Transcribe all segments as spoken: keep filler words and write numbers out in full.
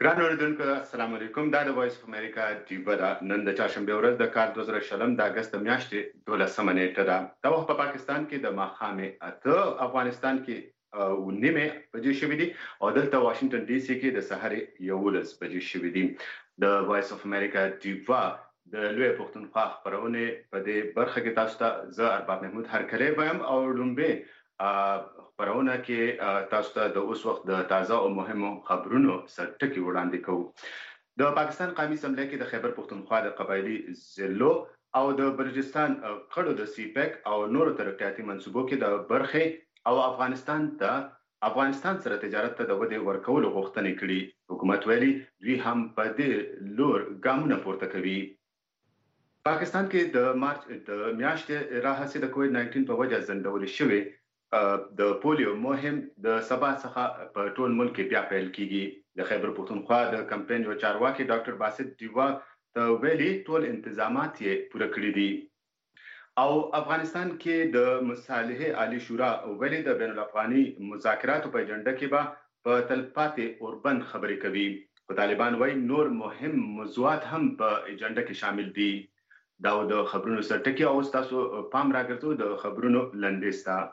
ګران اوریدونکو السلام علیکم. دا د وایس اف امریکا ډیوه ده. نن د چهارشنبې ورځ د کال دوه زره شلم د اګست میاشتې دولسمه نیټه ده. دا وخت په پاکستان کې د ماښامې اته، افغانستان کې اوه نیمې بجې شوې دي او دلته واشنگټن ډي سي کې د سهار یولس بجې شوې دي. د وایس اف امریکا ډیوه د لوی پښتونخوا خپرونې په دې برخه کې تاسو ته زه ارباب محمود هرکلی وایم او لومبه خبرونه کې تاسو ته د اوس وخت د تازه او مهمو خبرونو سرټکی وړاندې کوو. د پاکستان قومي اسمبلی کې د خیبر پښتونخوا د قبایلی ضلعو او د بلوچستان کډو د سی پیک او نورو ترقیاتي منصوبو کې د برخې او افغانستان ته افغانستان سره تجارت ته د ودې ورکولو غوښتنې کړي. حکومت ویلي دوی هم په دې لور ګامونه پورته کوي. پاکستان کې د مارچ د میاشتې راهیسې د کووډ ناینټین په وجه ځنډول شوې د پولیو مهم د سبا څخه په ټول ملک کې بیا پیل کیږي. د خیبر پښتونخوا د کمپاین یو چارواکي ډاکټر باسط ډیوا ته ویلي ټول انتظامات یې پوره کړي دي او افغانستان کې د مصالحې عالی شورا ویلي د بین الافغاني مذاکراتو په اجنډا کې به په تلپاتې اوربند خبرې کوي. خو طالبان وایي نور مهم موضوعات هم په اجنډا کې شامل دي. دا د خبرونو سرټکی او تاسو پام راګرځو د خبرونو لنډیز ته.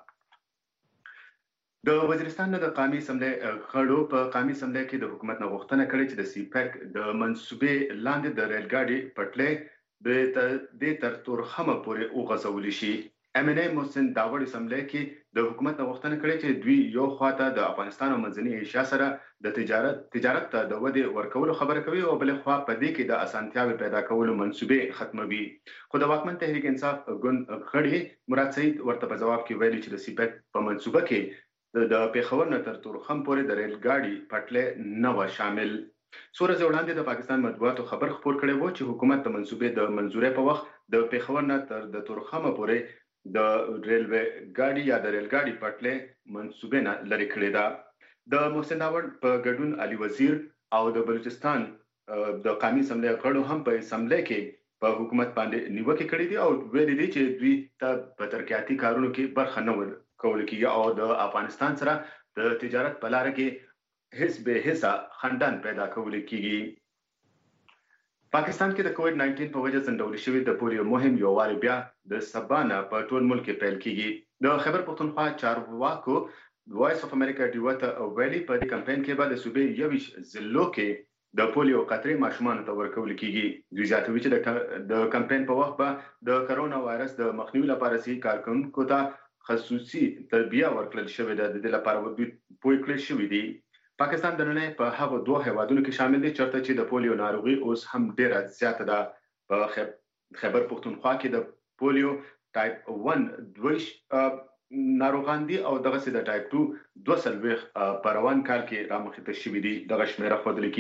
د وزیرستان د قومي اسمبلی غړو په قومي اسمبلی کې د حکومت نه غوښتنه کړې چې د سی پیک د منصوبې لاندې د ریل ګاډي پټلۍ د تر تورخمه پورې وغځول شي. ام ان ای محسن داوړ اسمبلی کې د حکومت نه غوښتنه کړې چې دوی یو خواته د افغانستان او منځنۍ ایشیا سره د تجارت تجارت ته د ودې ورکولو خبره کوي او بل خوا په دې کې د اسانتیاوي پیدا کولو منصوبې ختموي. خو د واکمن تحریک انصاف ګوند غړي مراد سعید ورته په جواب کې ویلي چې د سی پیک په منصوبه کې د پیښور نه تر تورخم پورې د ریل ګاډي پټلۍ نه و شامل. څو ورځې وړاندې د پاکستان مطبوعاتو خبر خپور کړی و چې حکومت د منصوبې د منظورۍ په وخت د پیښور نه تر د تورخم پورې د ریلوے ګاډي یا د ریل ګاډي پټلۍ منصوبې نه لرې کړې ده. د محسن داوړ په ګډون علي وزیر او د بلوچستان د قومي اسمبلی غړو هم په اسمبلی کې په حکومت باندې نیوکې کړې دي او ویلي دي چې دوی ته په ترقیاتي کارونو کې برخه نه ورکول کیږي او د افغانستان سره د تجارت په لار کې هیڅ به حصہ خندان پیدا کول کیږي. پاکستان کې د کووډ ناینټین په وجه ځنډول شوی د پولیو مهم یو وار بیا د سبا نه په ټول ملک کې پیل کیږي. د خیبر پښتونخوا چارواکو وایس اف امریکا ډیوه ته ویلي په دې کمپاین کې به د صوبې یویش ضلعو کې د پولیو قطرې ماشومانو ته ورکول کیږي. دوی زیاتوي چې د کمپاین په وخت به د کرونا وایرس د مخنیوي لپاره سي کارکونکو ته خصوصي تربیه ورکړل شوې ده. د دې لپاره دوی پوی کړی شوی دی. پاکستان د نړۍ په هغو دوه هیوادونو کې شامل دی چېرته چې د پولیو ناروغي اوس هم ډیره زیاته ده. په خیبر پښتونخوا کې د پولیو ټایپ ون دویش ناروغان دي او دغسې د ټایپ ټو دوه څلوېښت په روان کال کې رامخته شوي دي. دغه شمیره ښودل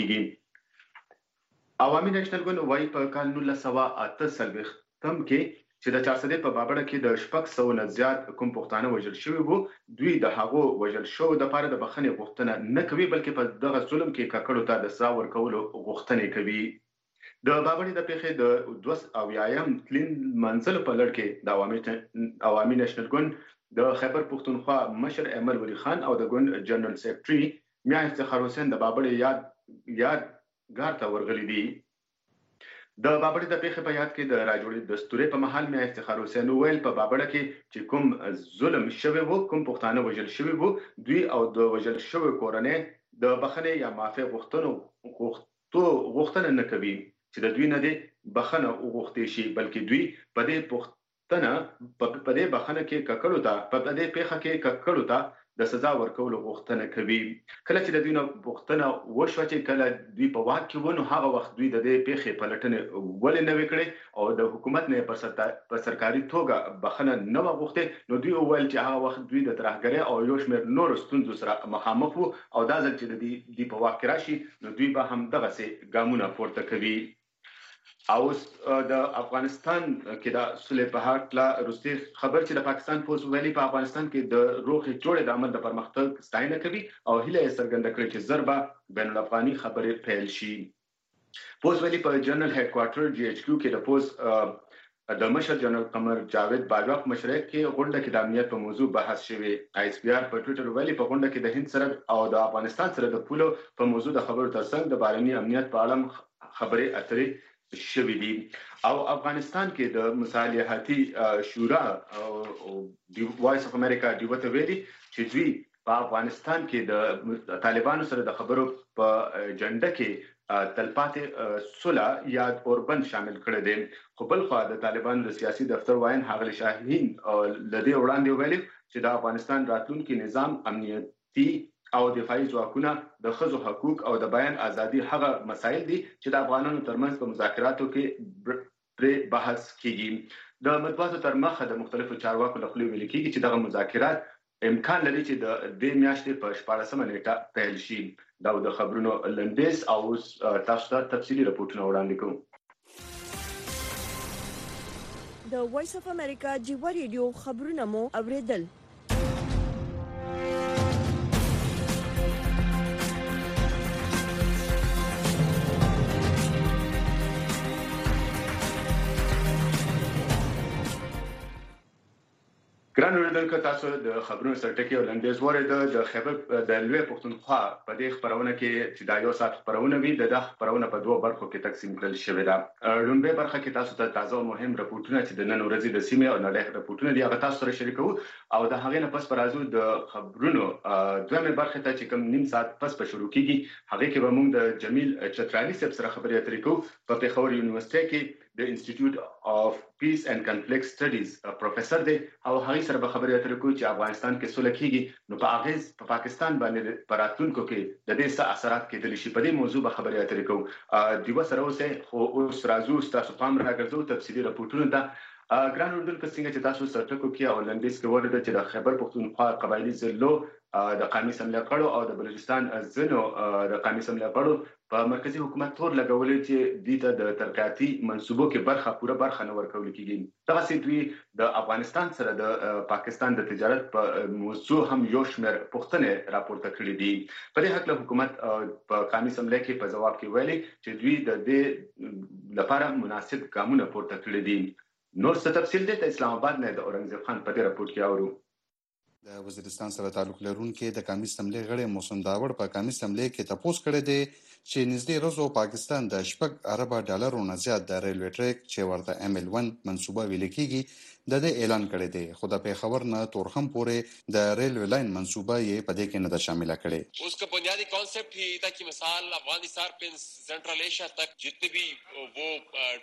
کیږي. عوامي نیشنل ګوند وایي په کال نولس سوه اته څلوېښتم کې چې د چارسدې په بابړه کې د شپږ سوه نه زیات کوم پښتانه وژل شوي وو، دوی د هغو وژل شوو دپاره د بخښنې غوښتنه نه کوي بلکې په دغه ظلم کې ککړو ته د سزا ورکولو غوښتنې کوي. د بابړې د پیښې د دوه اویایم تلین منزل په لړ کې د عوامي نیشنل ګوند د خیبر پښتونخوا مشر ایمل ولی خان او د ګوند جنرال سیکرټري میا افتخار حسین د بابړې یاد یادګار ته ورغلي دي. د بابړې د پیښې په یاد کې د راجوړې دستورې په مهال میا افتخار حسین وویل په بابړه کې چې کوم ظلم شوی وو، کوم پښتانه وژل شوي وو، دوی او د وژل شوي کورنۍ د بخښنې یا معافۍ غوښتو غوښتنه نه کوي چې د دوی نه دې بخښنه وغوښتې شي بلکې دوی په دې پوښتنه په دې بخښنه کې ککړو ته په دې پیښه کې ککړو ته د سزا ورکولو غوښتنه کوي. کله چې د دوی نه پوښتنه وشوه چې کله دوی په واک کې وو نو هغه وخت دوی د دې پیښې پلټنې ولې نه وې کړې او د حکومت نه په سرکاري توګه بخښنه نه وه غوښتې نو دوی وویل چې هغه وخت دوی د ترهګرۍ او یو شمېر نورو ستونزو سره مخامخ وو او دا ځل چې د دوی په واک کې راشي نو دوی به هم دغسې ګامونه پورته کوي. او د افغانستان کې د صلح په هکله وروستي خبر چې د پاکستان پوځ ویلي په افغانستان کې د روغې جوړې د عمل د پرمختګ ستاینه کوي او هیله یې څرګنده کړې چې ژر به بین الافغاني خبرې پیل شي. پوځ ویلي په جنرال هیډ کوارټر جی ایچ کیو کې د پوځ د مشر جنرال قمر جاوید باجوا په مشرۍ کې غونډه کې د امنیت په موضوع بحث شوی. آی اس پی آر په ټوئیټر ویلي په غونډه کې د هند سره او د افغانستان سره د پولو په موضوع د خبرو ترڅنګ د بهرني امنیت په اړه خبرې اترې شوې دي او افغانستان کې د مصالحتي شورا او د وایس اف امریکا ډیوته ویلي چې دوی په افغانستان کې د طالبانو سره د خبرو په جنډه کې تلپاتې صلح یا اوربند شامل کړی دي. خو بل خو د طالبانو د سیاسي دفتر واین ښاغلي شاهین لدې وړاندې ویلي چې د افغانستان راتلونکي نظام امنیتي او دفاعي ځواکونه د ښځو حقوق او د بیان ازادي هغه مسایل دي چې د افغانانو ترمنځ په مذاکراتو کې پرې بحث کیږي. د مطبوعاتو تر مخه د مختلفو چارواکو له خولې ویل کیږي چې دغه مذاکرات امکان لري چې د دې میاشتې په شپاړسمه نیټه پیل شي. دا د خبرونو لنډیز او تاسو ته تفصیلي راپورټونه وړاندې کوم. د وایس اف امریکا جیوا ریډیو خبرونه مو اوریدل. ګران اوریدونکو تاسو د خبرونو سرټکی او لنډیز ورته د خبر د لوی پښتونخوا په دې خبرونه کې چې دا یو ساعت خبرونه وي د خبرونه په دوه برخو کې تقسیم کړل شوې ده. لومړی برخه کې تاسو ته تازه او مهم راپورټونه چې د نن ورځې د سیمې او نړۍ راپورټونه دي هغه تاسو سره شریکو او د هغې نه پس پر ازو د خبرونو دویمه برخه ته چې کوم نیم ساعت پس په شروع کیږي هغه کې به موږ د جمیل چترالي صاحب سره خبرې اترې کوو. په پیښور یونیورسيټي کې د انسټیټیوټ اف پیس اینڈ کنفلیکټ سټډیز پروفیسور دی او هغه سره به خبرې اترې کوو چې افغانستان کې سوله کیږي نو په اغیز په پا پاکستان باندې پراتونکو کې د دې څه اثرات کېدل شي. په دې موضوع به خبرې اترې کوو. دیو سره اوسه خو اوس راځو تاسو پام راګرځو تفصیلي راپورټونه ده. ګران اوردونکو څنګه چې تاسو سرټکو کې او لنډیز کې ورته چې د خیبر پختونخوا قبایلی ضلعو د قومي سملې غړو او د بلوچستان ځینو د قومي سملې غړو په مرکزی حکومت تور لګولې چې د د ترقیاتي منصوبو کې برخه پوره برخه نه ورکول کیږي. دغه سي دوی د افغانستان سره د پاکستان د تجارت په موضوع هم یو شمېر پوښتنې راپورته کړې دي. په دې حق له حکومت په قومي سملې کې په جواب کې ویلي چې دوی د دې لپاره مناسب ګامونه پورته کړی دي. نور څه تفصیل دی د اسلام آباد نه د اورنګزیب خان په دې راپورټ کې اورو. د وزیرستان سره تعلق لرونکي د قومي سملې غړي محسن داوړ په قومي سملې کې تپوس کړی دی چې نږدې ورځو پاکستان د شپږ اربه ډالرو نه زیات د ریلوي ټریک چې ورته ایم ال ون منصوبه ویل کیږي د دې اعلان کړی دی. خو د پیښور نه تورخم پورې د ریلوي لاین منصوبه یې په دې کې نه ده شامله کړې. اس کا بنیادی کانسیپٹ ہی تھا کہ مثال افغانستان پہ سینٹرل ایشیا تک جتنے بھی وہ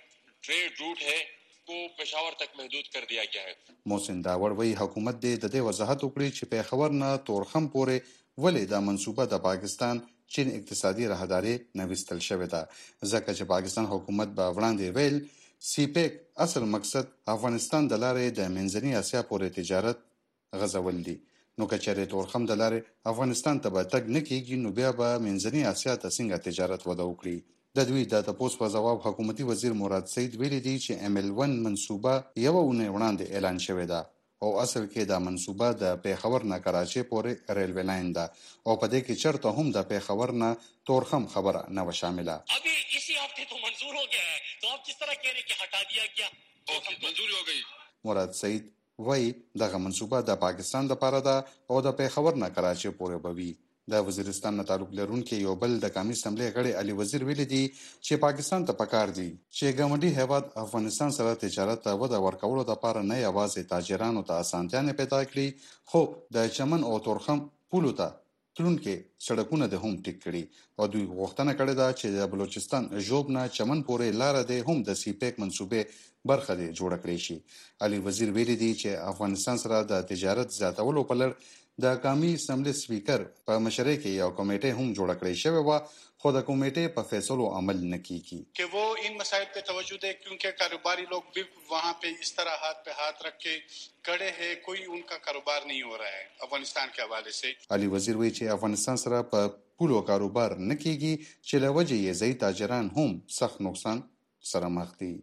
ٹریڈ روٹ ہے کو پېښور تک محدود کر دیا گیا ہے. محسن داوړ وی حکومت دې د دې وضاحت وکړي چې پیښور نه تورخم پورې ولې دا منصوبه د پاکستان چین اقتصادي راهداري نه وستل شوې ده ځکه چې پاکستان حکومت به وړاندې ویل سی پیک اصل مقصد افغانستان د لارې د منځنۍ اسیا پورې تجارت غځول دي. نو کچېرې تورخم د لارې افغانستان ته به تګ نه کیږي نو بیا به منځنۍ اسیا ته څنګه تجارت وده وکړي. د دوی د تپوس په جواب حکومتي وزیر مراد سید ویلي دی چې ایم ال ون منصوبه یو اونۍ وړاندې اعلان شوې ده او اصل کې دا منصوبه د پیښور نه کراچۍ پورې ریلوي لاین ده او په دې کې چرته هم د پیښور نه تورخم خبره نه و شامله. ابھی اسی ہفتے تو منظور ہو گیا ہے تو آپ کس طرح کہہ رہے کہ ہٹا دیا گیا اوکے منظور ہو گئی. مراد سید وای دغه منصوبه د پاکستان لپاره ده او د پیښور نه کراچۍ پورې به وي. د وزیرستان نه تعلق لرونکي یو بل د قومي سملې غړي علي وزیر ویلي دي چې پاکستان ته پکار دي چې ګاونډي هیواد افغانستان سره تجارت ته وده ورکولو لپاره نه یوازې تاجرانو ته اسانتیاں پیدا کړي خو د چمن او تورخم پولو ته تلونکي سړکونه د هم ټیک کړي او دوی غوښتنه کړې ده چې د بلوچستان ژوب نه چمن پورې لار د هم د سی پیک منصوبې برخه دی جوړ کړی شي. علي وزیر ویلي دي چې افغانستان سره د تجارت زیاتولو په لړ د قومي اسمبلی سپیکر په مشرۍ کې یو کمیټه هم جوړ کړی شوی و خو د کمیټې په فیصلو عمل نه کیږي کہ وہ ان مسائل پہ توجہ دے کیونکہ کاروباری لوگ بھی وہاں پہ اس طرح ہاتھ پہ ہاتھ رکھ کے کڑے ہیں کوئی ان کا کاروبار نہیں ہو رہا ہے افغانستان کے حوالے سے. علي وزیر وی چې افغانستان سره په پولو کاروبار نه کیږي چې له وجې یې ځای تاجران هم سخت نقصان سره مخ دي.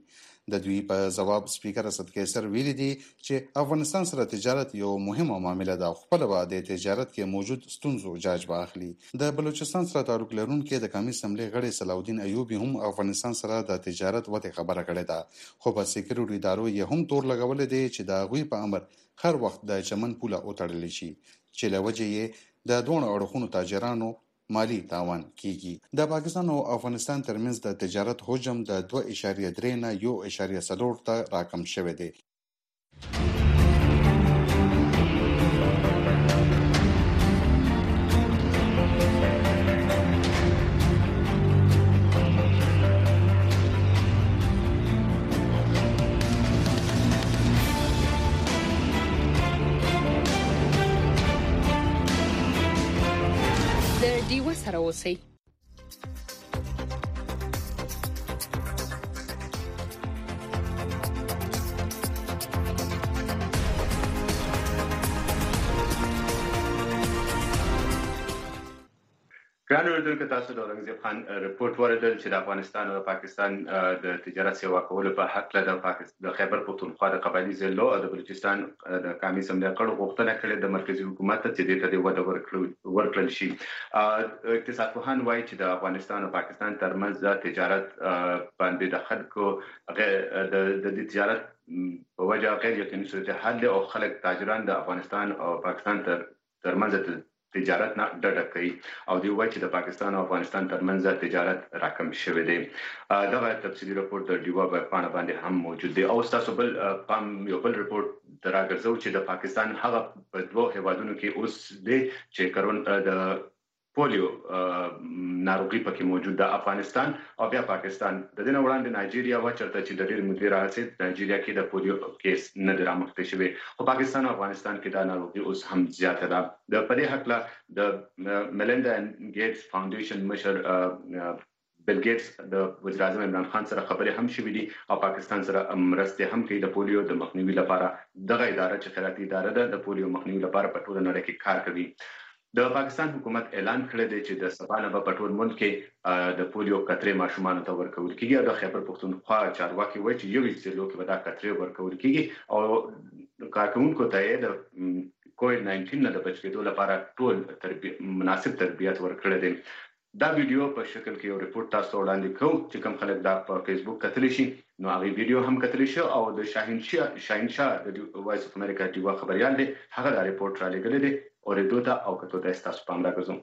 د دوی په جواب سپیکر اسد قیصر ویلي دي چې افغانستان سره تجارت یو مهمه معامله ده او خپل به د تجارت کې موجود ستونزو جاج به اخلي. د بلوچستان سره تعلق لرونکي د قومي اسمبلی غړي صلاح الدین ایوبي هم افغانستان سره د تجارت وته خبره کړې ده، خو په سکیورټي ادارو یې هم تور لګولې دي چې د هغوی په امر هر وخت د چمن پوله وتړل شي چې له وجې یې د دوه اړخونو تاجرانو مالی تاوان کیږي. د پاکستان او افغانستان ترمنځ د تجارت حجم د دوه اعشاریه درې نه یو اعشاریه څلور ته راکم شوی دی. سره اوسئ. ګران اوریدونکو، تاسو د اورنګزیب خان رپورټ واردل چې د افغانستان او پاکستان د تجارت سیوا کولو په حق له د خیبر پختونخوا د قبایلي ضلعو او د بلوچستان د قومي اسمبلی غړو غوښتنه کړې د مرکزي حکومت ته چې دې ته د وده ورکړل شي. اقتصاد پوهان وایي چې د افغانستان او پاکستان ترمنځ د تجارت باندې د خلکو د تجارت په وجه غیر یقیني صورتحال او خلک تاجران د افغانستان او پاکستان تر ترمنځ تجارت نه ډډه کوي او دی وایي چې د پاکستان او افغانستان ترمنځ تجارت راکم شوی دی. دغه تفصیلي رپورټ د ډیوا په پاڼه باندې هم موجود دی. او تاسو بل پام یو بل رپورټ دراګرځو چې د پاکستان هغه په دوه هیوادونو کې اوس دی چې کرون د پولیو ناروغي پکې موجود ده. افغانستان او بیا پاکستان د دې نه وړاندې نایجیریا و چرته چې د ډېر مودې راځي نایجیریا کې د پولیو کیس نه دی رامخته شوی، خو پاکستان او افغانستان کې دا ناروغي اوس هم زیاته ده. د په دې هکله د میلیندا ګیټس فاونډیشن مشر بل ګیټس د وزیر اعظم عمران خان سره خبرې هم شوې دي او پاکستان سره مرستې هم کوي د پولیو د مخنیوي لپاره. دغه اداره چې خیراتي اداره ده د پولیو مخنیوي لپاره په ټوله نړۍ کې کار کوي. د پاکستان حکومت اعلان کړی دی چې د سبا نه په ټول ملک کې د پولیو قطرې ماشومانو ته ورکول کیږي او د خیبر پختونخوا چارواکي وایي چې یو ضلع کې به دا قطرې ورکول کیږي او کارکوونکو ته یې د کووډ ناینټین نه د بچ کېدو لپاره ټول مناسب تربیت ورکړی دی. دا ویډیو په شکل کې یو رپورټ تاسو وړاندې کوم چې کوم خلک دا په فیسبوک کتلی شي، نو هغه ویډیو هم کتلی شي او د شاهین شاه شاهین شاه د وایس اف امریکا ډیوا خبريال دی، هغه دا رپورټ را لګلی دی او ردوته او کتو د تاسو پام راګزم.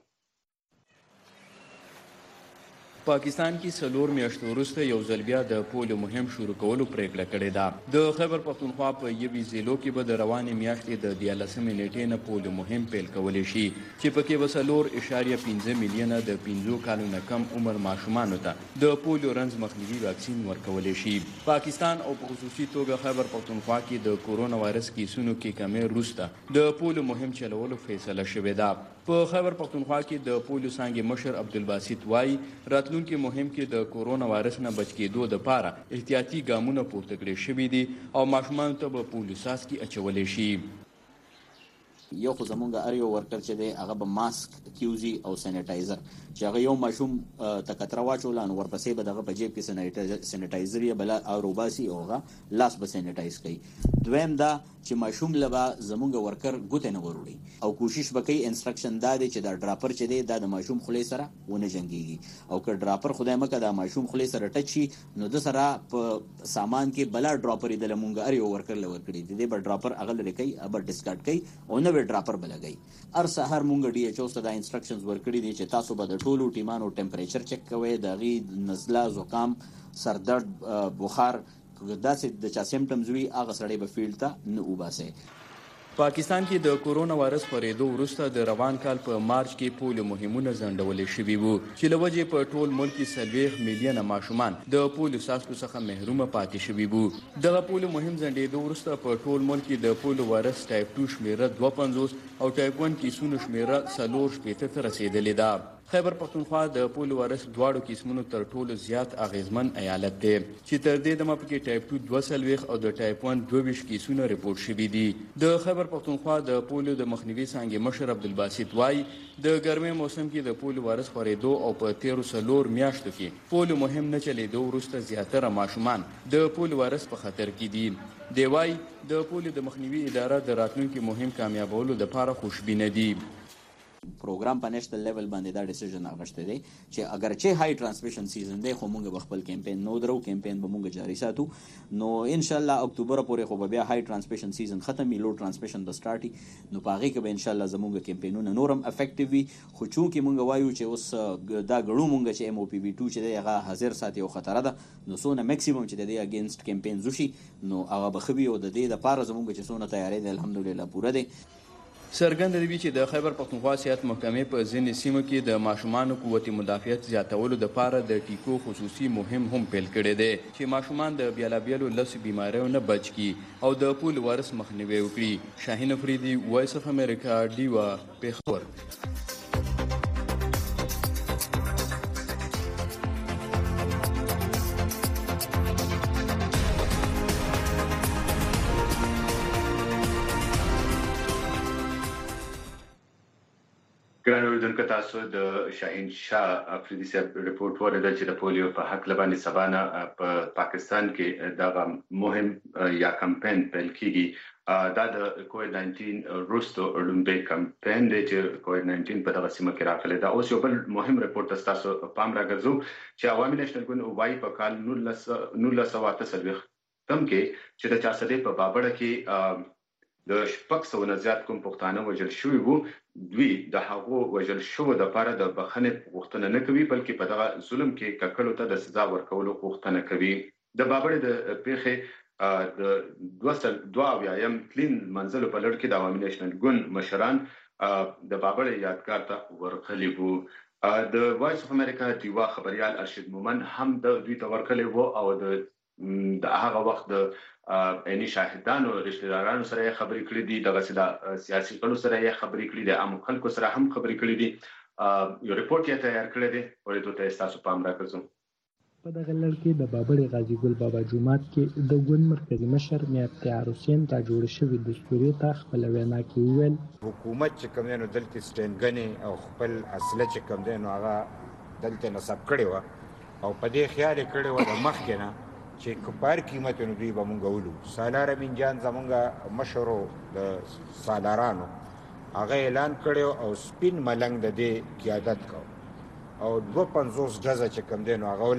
پاکستان کې څلور میاشتو وروسته یو ځل بیا د پولیو مهم شروع کولو پریکړه کړې ده. د خیبر پختونخوا په یوې ضلعو کې به د روانې میاشتې د دیارلسمې نیټې نه پولیو مهم پیل کولی شي چې پکې به څلور اعشاریه پنځه میلیونه د پنځو کالو نه کم عمر ماشومانو ته د پولیو رنځ مخنیوي واکسین ورکولی شي. پاکستان او په خصوصي توګه خیبر پختونخوا کې د کورونا وایرس کیسونو کې کمی وروسته د پولیو مهم چلولو فیصله شوې ده. په خیبر پختونخوا کې د پولیو څانګې مشر عبدالباسط وایي راتلونکي مهم کې د کورونا وایرس نه بچ کېدو دپاره احتیاطي ګامونه پورته کړي شوي دي او ماشومانو ته به پولیو څاڅکي اچولی شي. یو خو زمونږ هر یو ورکر چې دی هغه به ماسک کیوزي او سینیټایزر چې هغه یو ماشوم ته کتره واچوله نو ورپسې به دغه په جیب کې سینیټایزر یې بله او روباسي او هغه لاس به سینیټایز کوي. دویم دا چې ماشوم له به زمونږ ورکر ګوتې نه وروړي او کوشش به کوي انسټرکشن دا دی چې دا ډراپر چې دی دا د ماشوم خولې سره ونه جنګېږي او که ډراپر خدای مکه دا ماشوم خولې سره ټچ شي نو د سره په سامان کې بله ډراپر یې د لمونږ هر یو ورکر له ورکړي د دې به ډراپر هغه لرې کوي هغه ډسکارډ کوي او نه ډراپر بلګي. هر سحر مونږ ډي ایچ او ته دا انسټرکشنز ورکړي دي چې تاسو به د ټولو ټیمانو ټمپریچر چک کوئ، د هغې نزله، زکام، سردرد، بخار، داسې د چا سیمټمز وي هغه سړی به فیلډ ته نه وباسئ. پاکستان کې د کورونا وایرس خپرېدو وروسته د روان کال په مارچ کې پولیو مهمونه ځنډولې شوي وو چې له وجې په ټول ملک کې څلوېښت میلیونه ماشومان د پولیو څاڅکو څخه محرومه پاتې شوي وو. دغه پولیو مهم ځنډېدو وروسته په ټول ملک کې د پولیو وایرس ټایپ ټو شمېره دوه پنځوس او ټایپ ون کیسونو شمېره څلور شپېته ته رسېدلې ده. خیبر پختونخوا د پول وارث دواړو قسمونو تر ټولو زیات اغیزمن ایالت دی چې تر دې دمه پکې ټایپ ټو دوه څلوېښت او د ټایپ ون دوه ویشت کیسونه ریپورټ شوي دي. د خیبر پختونخوا د پولیو د مخنیوي څانګې مشر عبدالباسط وایي د ګرمۍ موسم کې د پولیو وارث خورېدو او په تیرو څلور میاشتو کې پولیو مهم نه چلېدو وروسته زیاتره ماشومان د پولیو وارث په خطر کې دي. دی وایي د پولیو د مخنیوي اداره د راتلونکي مهم کامیابولو دپاره خوشبینه دي. پروګرام په نېشنل لیول باندې دا ډیسیژن اغشته دی چې اگر چې های ترانسمیشن سیزن دی خو موږ به خپل کمپاین نو درو کمپاین به موږ جاری ساتو نو ان شاء الله اکتوبر پورې خو بیا های ترانسمیشن سیزن ختم لو ترانسمیشن د سٹارټي نو پاغي کې به ان شاء الله زموږ کمپاینونه نورم افیکټیو وي خو چونکې موږ وایو چې اوس دا غړو موږ چې ام او پی بي ټو چې دی هغه حاضر ساتي او خطر ده نو سونه میکسیمم چې د اگینست کمپاین زوشي نو هغه بخوي او د دې لپاره زموږ چې سونه تیاری دی الحمدلله پوره دی. څرګنده دی چې د خیبر پختونخوا صحت محکمې په ځینې سیمو کې د ماشومانو قوت مدافعت زیاتولو دپاره د ټیکو خصوصي مهم هم پیل کړی دی چې ماشومان د بیلابیلو لسو بیماریو نه بچ کړي او د پول وارث مخنیوی وکړي. شاهین افریدي، وایس اف امریکا، ډیوا، پېښور. ګران اوریدونکو تاسو د شاهین شاه افریدي صاحب ریپورت ورته چې د پولیو په حق لبانې سبانه په پاکستان کې دغه مهم یا کمپاین پیل کیږي دا د کووډ ناینټین روستو لومبه کمپاین دی چې کووډ ناینټین په دغه سیمه کې راغلی دا. اوس یو بل مهم ریپورت تاسو پام راګرځو چې عوامي نېشنل ګوند وایي په کال نولس سوه اته څلوېښتم کې چې د چارسدې په بابړه کې د شپږ سوه نه زیات کوم پښتانه وژل شوي وو. دوی د هغو وژل شوو دپاره د بخښنې غوښتنه نه کوي بلکې په دغه ظلم کې ککړو ته د سزا ورکولو غوښتنه کوي. د بابړې د پیښې د دوه اویایم کلین منزلو په لړ کې د عوامي نېشنل ګوند مشران د بابړې یادګار ته ورغلي وو. د وایس اف امریکا ډیوا خبریال ارشد مومن هم د دوی ته ورغلی وو او د د هغه وخت د عیني شاهدانو رشتہدارانو سره یې خبرې کړې دي دغه د سیاسي غړو سره یې خبرې کړې دي عام خلکو سره هم خبرې کړې دي. یو ریپورت یې تیار کړی دی ورته ته تاسو پام راکړئ. په دغه لړ کې د بابړې غازي ګل بابا جومات کې د ګوند مرکزی مشر میا افتخار حسین ته جوړ شوی دستوري ته خپل وینا کې وویل حکومت چې کوم نه دلته سټینګنې او خپل اصله چې کوم دی نو هغه دلته نصب کړی و او په دې خیال کړی و د مخکې نه چې کبار قیمتونو دوی به مونږ ولو. سالار امین جان زمونږ مشرو د سالارانو هغه اعلان کړی او سپین ملنګ د دې قیادت کو او دوه پنځوس ډزه چې کوم دی نو هغه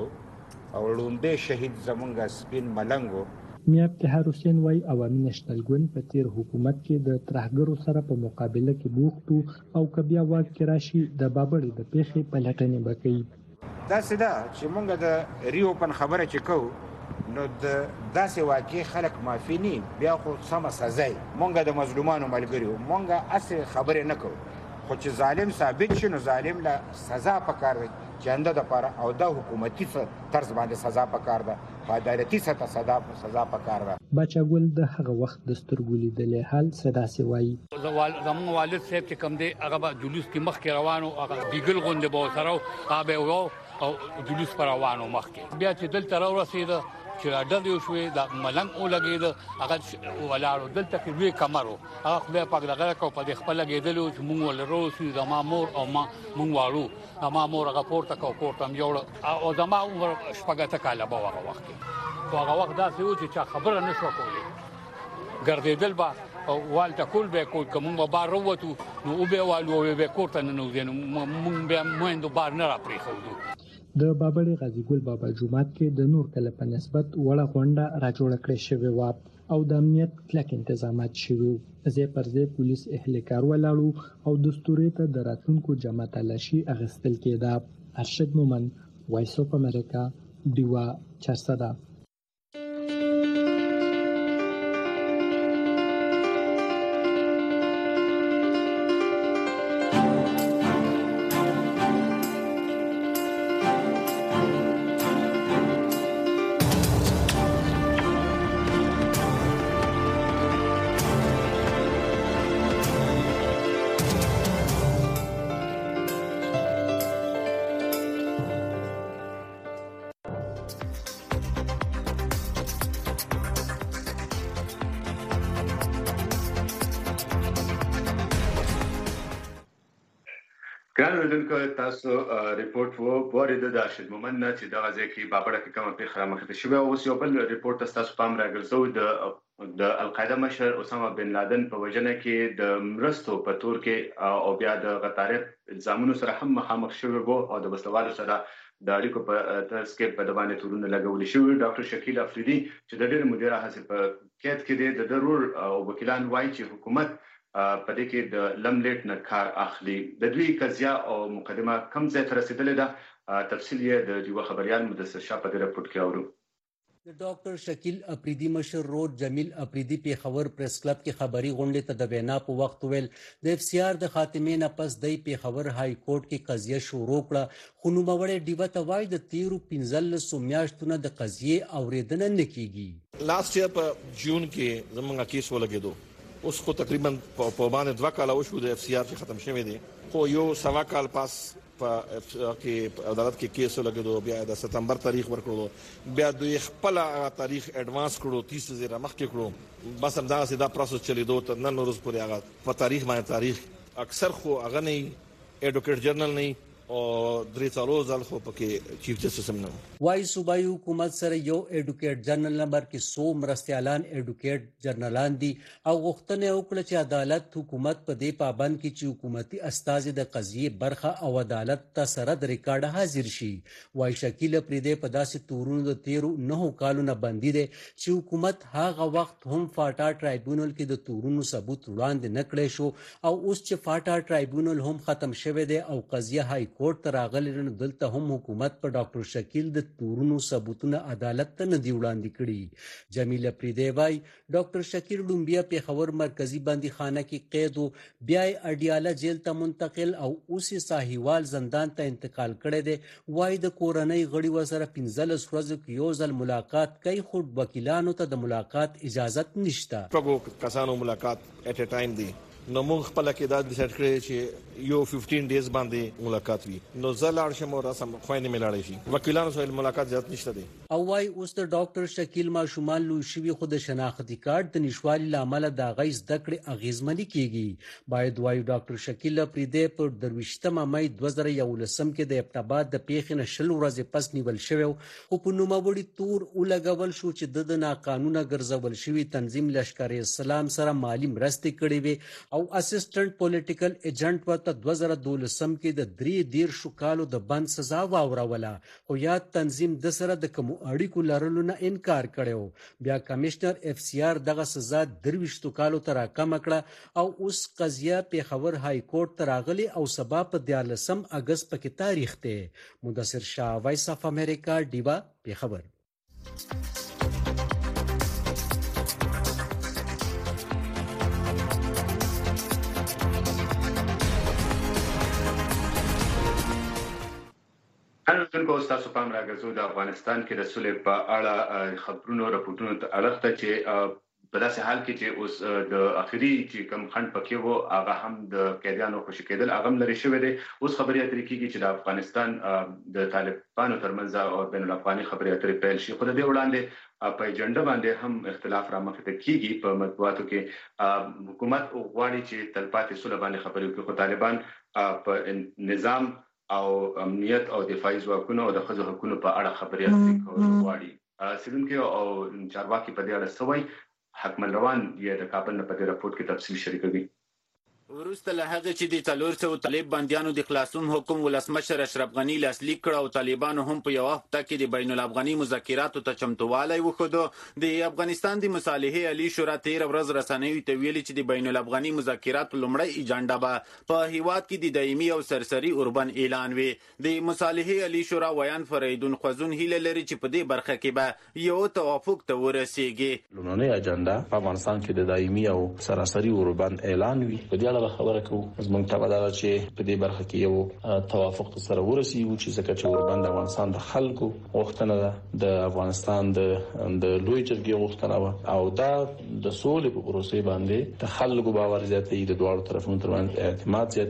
ولګېدو او لومبی شهید زمونږ سپین ملنګ و. میا افتخار حسین وایي عوامي نېشنل ګوند په تیر حکومت کې د ترهګرو سره په مقابله کې بوخت او که بیا واک کې راشي د بابړې د پیښې پلټنې به کوي. داسې ده چې مونږ د ریو پن خبره چې کوو نو د داسې واقع خلک معافي نه بیا خو سمه سزا مونږ د مظلومانو ملګري مونږ اسې خبرې نه کوو خو چې ظالم ثابت شي نو ظالم له سزا پکار دی چې انده دپاره او دا حکومتي طرز باندې سزا پکار ده په عدالتي سطح سزا سزا پکار ده. باچا ګل د هغه وخت د سترګو لیدلې حال څه داسې وایي زموږ والد صاحب چې کوم دی هغه به جلوس کې مخکې روانو هغه بیګل غوندې به ورسره هغه به یو او جلوس پر روانو مخکې بیا چې دلته راورسېده چې راډر یو شوې د ملنګ ولګېده هغه ولاړو دلته کې لوی کمر و هغه خدای پاک دغه کو په دې خپل لګېدلو چې مونږ ولروسو زما مور او ما مونږ واړو زما مور هغه پورته کو کور ته یوړ او زما عمر شپږ اته کاله به هغه وخت کې هغه وخت داسې و چې چا خبره نه شوه کولی ګرځېدل به او والته کول به کول کوم به بار وروتو نو او به والو به کور ته نه نو مونږ به موندو بار نه را پریښودو. د بابړې غازي ګل بابا جومات کې د نور کله په نسبت وړه غونډه راجوړه کړې شوې وه او د امنیت کلک انتظامات شوي ځای پر ځای پولیس اهلکار ولاړو او دستوري ته د راتلونکو جمع تلاشي اخیستل کېده. ارشد مومن، وایس اف امریکا، ډیوا، چارسده. نن تاسو ریپورت وو بورید د ارشد مومن نه چې دغه ځکه بابړه کې کومه پیښه رامخته شوه او یو بل ریپورت تاسو پام راګرځو د د القاعده مشر اسامه بن لادن په وجنه کې د مرستو په تور کې او بیا د غطارب الزامونو سره هم مخامخ شوی وو او د بسوالو سره د اړیکو په ترڅ کې په دبانې تورونه لګول شوی. ډاکټر شکیل افریدي چې د ډېر مدیر حاصل په کېد کې د ضرور او وکیلان وایي چې حکومت په دې کې د لملیټ نه کار اخلي. د دوی قضیه او مقدمه کم ځای ته رسیدلې ده. تفصیل یې د یو خبريال مدثر شاه په رپورت کې اورو. د ډاکټر شکیل افریدي مشر رود جمیل افریدي په خبر پریس کلب کې خبري غونډه ته د وینا په وخت ویل د اف سی آر د خاتمې نه پس د په خبر های کورټ کې قضیه شروع کړه خو نو موړې دیوه ته وای د تیرو پنځلس میاشتونو د قضیه اوریدنه نکېږي. لاست ایئر په جون کې زمونږه کیس ولګېدو اوس خو تقریبا په باندې دوه کال وشو د اف سی آر چې ختم شوی دی خو یو سوا کال پاس په کې عدالت کې کیس لګیدو بیا د ستمبر تاریخ ورکړو بیا دوی خپل تاریخ ایڈوانس کړو تیس زیره مخکې کړو بس هم دا سیدا پروسس چلیدو تر نن ورځ پورې هغه په تاریخ باندې تاریخ اکثر خو هغه نه ایډوکیټ جرنل نه او درې څلور ځل خو پکې چیف جسټس هم نه وای صوبایي حکومت سره یو ایډوکیټ جرنل نمبر کې سو مرستيالان ایډوکیټ جرنلان دي او غوښتنه وکړه چې عدالت حکومت په دې پابند کې چې حکومتي استازي د قضیه برخه او عدالت ته سره د ریکارډ حاضر شي. وای شکیل پرې په داسې تورونو د تیرو نه کالو نه باندې دي چې حکومت هغه وخت هم فاټا ټرایبونل کې د تورونو ثبوت وړاندې نکړې شو او اوس چې فاټا ټرایبونل هم ختم شوه دی او قضیه های کورټ ته راغلی نو دلته هم حکومت په ډاکټر شکیل د تورونو ثبوتونه عدالت ته نه دی وړاندې کړي. جمیل افریدی وای ډاکټر شکیل ډومبیا په خبر مرکزی باندې خانه کې قید او بیا اډیاله جیل ته منتقل او اوسې ساحیوال زندان ته انتقال کړي دي. وای د کورنۍ غړي وسره پنځلس ورځې کې یو ځل ملاقات کوي خو وکیلانو ته د ملاقات اجازه نشته. پګو کسانو ملاقات اټ ا ټایم دی نو موږ خپل کې دا ډیسایډ کړی چې یو پندرہ ډیز باندې ملاقات وي نو زلار شمو رسم خوينه ملاړی شي وکیلانو سره ملاقات ځات نشته دي. او وای اوس د ډاکټر شکیل ماشومان لو شوی خود شناختی کارت د نشوالي لامل د غیز دکړې اغیزمنی کیږي. باید وای ډاکټر شکیل پریده پر درويشتمه مې دوه زره یولسم کې د ابتباد د پیښې نشل ورځ پس نیول شوی او په نوموړي تور ولګول شو چې د ناقانونه ګرځول شوی تنظیم لشکر اسلام سره مالی مرستې کړې وي او اسسټنټ پولیټیکل ایجنټ ورته دوه زره دولسم کې د درې دیر شو کالو د بند سزا واوروله او یا تنظیم د سره د کوم اړیکو لرلو نه انکار کړو. بیا کمشنر اف سی آر دغه سزا درويشتو کالو تر کم کړه او اوس قضیه په خبر های کورټ ته راغلی او سبا په دیارلسم اگست پکې تاریخ ته. مدثر شاه وایس اف امریکا دیوا په خبر. نن کو تاسو پام راګرځو د افغانستان کې د سولې په اړه خبرونو راپورټونو ته اړخته چې په داسې حال کې چې اوس د اخري چې کم خند پکې وو هغه هم د قیدیانو خوشی کېدل هغه لري شوی دی. اوس خبري اترې کېږي چې د افغانستان د طالبانو ترمنځ او بین الافغاني خبري اترې پیل شي خو د دې وړاندې په ایجنډا باندې هم اختلاف رامخته کیږي. په مطبوعاتو کې حکومت غواړي چې تلپاتې سولې باندې خبرې وکړي خو طالبان په نظام او امنیت او دفاعي ځواکونو او د خځو حقوقو په اړه خبرې اترې کول غواړي. سیدونکو او چارواکي په دې اړه سوي حکمل روان یې د کابل په دې راپورټ کې تفصیل شریکوي. ورسته له هغه چې د څلور سوه طالب بندیانو د خلاصون حکم ولسمشر اشرف غنی لاسلیک کړ او طالبانو هم په یو هفته کې د بین الافغاني مذاکراتو ته چمتووالی وښود. د افغانستان د مصالحې عالی شورا تیر ورځ رسنیو ته ویلي چې د بین الافغاني مذاکراتو لومړی ایجنډا به په هیواد کې د دایمي او سرسري اوربن اعلان وي. د مصالحې عالی شورا ویان فریدون خوازون هیله لري چې په دې برخه کې به یو توافق ته ورسیږي. لومړنی ایجنډا په افغانستان کې د دایمي او سرسري اوربن اعلان وي. په دې خبره کوو زموږ ته دا چې په دې برخه کې یو توافق سره ورسیږو چې ځکه چې اوربند افغانستان د خلکو غوښتنه ده د افغانستان د د لوی جرګې غوښتنه او دا د سولې په پروسې باندې د خلکو باور زیاتوي د دوه طرفونو ترمنځ اعتماد زیاتوي.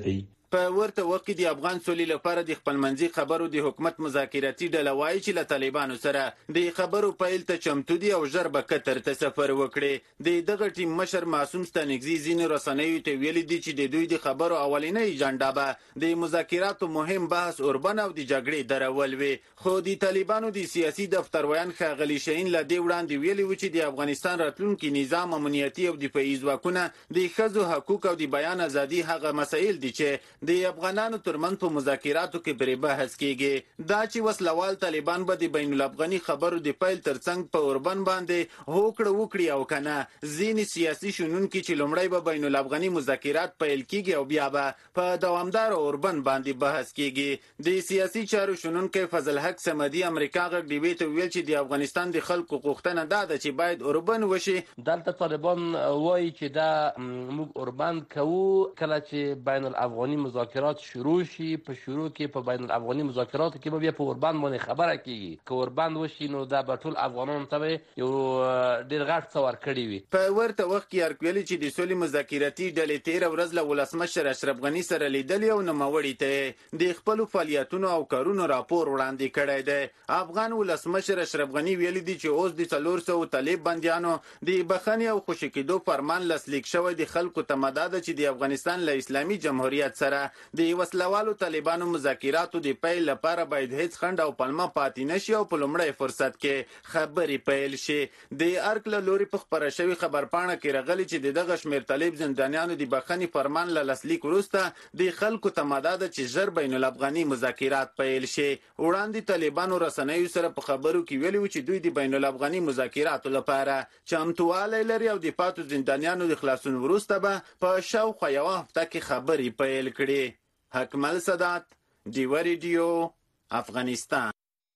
په ورته وخت کې د افغان سولې لپاره د خپلمنځي خبرو د حکومت مذاکراتي ډله وایي چې له طالبانو سره د خبرو پیل ته چمتو دي او ژر به قطر ته سفر وکړي. د دغه ټیم مشر معصوم ستانکزي ځینې رسنیو ته ویلي دي چې د دوی د خبرو اولنۍ اجنډا به د مذاکراتو مهم بحث اوربن او د جګړې درول وي. خو د طالبانو د سیاسي دفترویان ښاغلي شاهین له دې وړاندې ویلي و چې د افغانستان راتلونکي نظام امنیتي او دفاعي ځواکونه د ښځو حقوق او د بیان ازادي هغه مسایل دي چې د افغانانو ترمنځ په مذاکراتو کې پرې بحث کیږي. دا چې وسلوال طالبان به د بین الافغاني خبرو د پیل ترڅنګ په اوربن باندې هوکړه وکړي او کنه ځینې سیاسي شنونکي چې لومړی به بین الافغاني مذاکرات پیل کیږي او بیا به په دوامدار اوربن باندې بحث کیږي. د سیاسي چارو شنونکی فضل حق سمدي امریکا غږ ډي وی ته ویل چې د افغانستان د خلکو غوښتنه دا ده چې باید اوربن وشي. دلته طالبان وایي چې دا موږ اوربن کوو کله چې بین الافغاني مذاکرات شروع شي. په شروع کې په بین الافغاني مذاکراتو کې به بیا په اوربن باندې خبره کیږي. که اوربن وشي نو دا به ټول افغانانو ته یو ډېر غټ څه ورکړي وي. په ورته وخت کې ارګ ویلي چې د سولې مذاکراتي ډلې تېره ورځ له ولسمشر اشرف غني سره لیدلې او نوموړي ته د خپلو فعالیتونو او کارونو راپور وړاندې کړی دی. افغان ولسمشر اشرف غني ویلي دي چې اوس د څلور سوو طالب بندیانو د بخښنې او خوشي کېدو فرمان لاسلیک شوی د خلکو ته مدد چې د افغانستان له اسلامي جمهوریت سره د وسلوالو طالبانو مذاکراتو د پیل لپاره باید هیڅ خنډ او پلمه پاتې نشي او په لومړی فرصت کې خبرې پیل شي. د ارګ له لوري په خپره شوې خبرپاڼه کې راغلي چې د دغه شمېر طالب زندانیانو د بخښنې فرمان له لاسلیک وروسته د خلکو ته مدد چې ژر بین الافغاني مذاکرات پیل شي. وړاندې طالبانو رسنیو سره په خبرو کې ویلي و چې دوی د بین الافغاني مذاکراتو لپاره چمتووالی لري او د پاتو زندانیانو د خلاصون وروسته به په شاوخوا یوه هفته کې خبرې پیل کړي. حکمل سادات، ډیوه ریډیو، افغانستان.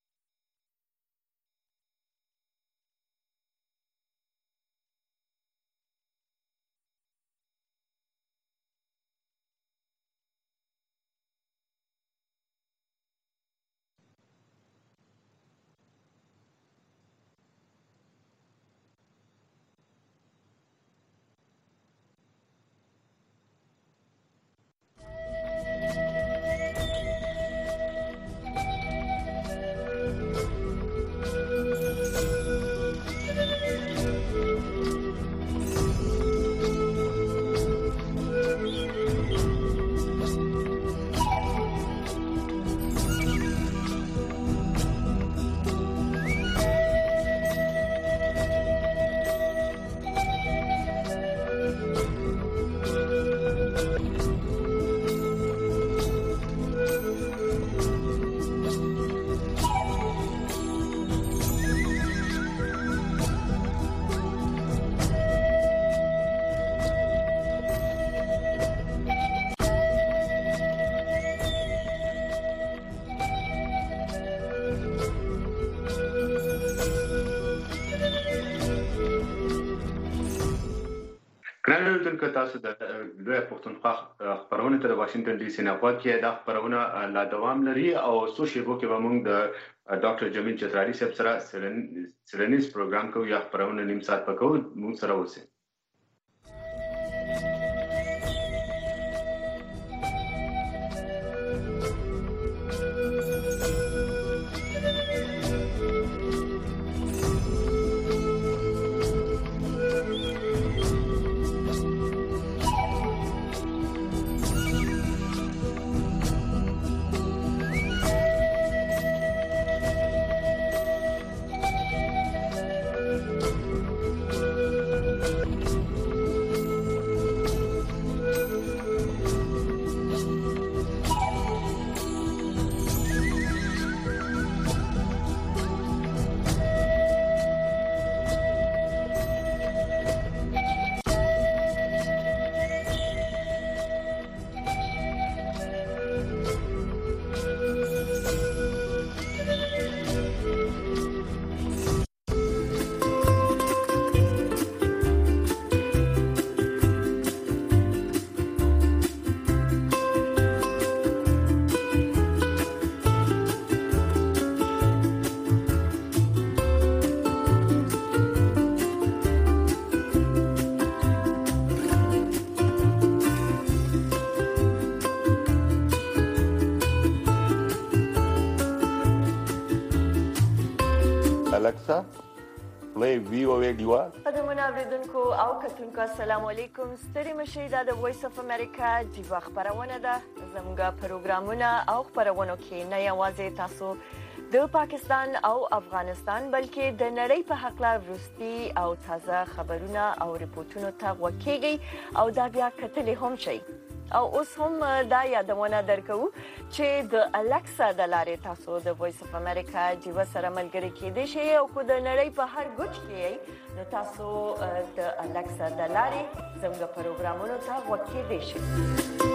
که تاسو د لوی پښتونخوا خبرونه تر واشنگټن ډي سي نه غوږ کې دا خبرونه لا دوام لري او څو شیبو کې به موږ د ډاکټر جمیل چترالي صاحب سره سیلنیز پروګرام کوو یا خبرونه نیم ساعت پکو موږ سره اوسئ. Alexa, play V O A Diva. قدمونه اوریدونکو او کتونکو السلام علیکم. ستړي مشئ دا د وایس اف امریکا دیوا خبرونه ده. زموږ پروګرامونه او خبرونه کې نه یوازې تاسو د پاکستان او افغانستان بلکې د نړۍ په حق لا وروستي او تازه خبرونه او ریپورتونو ته وکیږي او دا بیا کتلې هم شي. او اوس هم دا یادونه درکو چې د الکسا د لارې تاسو د وایس اف امریکا دیوا سره ملګری کېدئ شئ او کو د نړۍ په هر ګوټ کې نو تاسو د الکسا د لارې زموږ پروګرامونو ته وکیدئ شئ.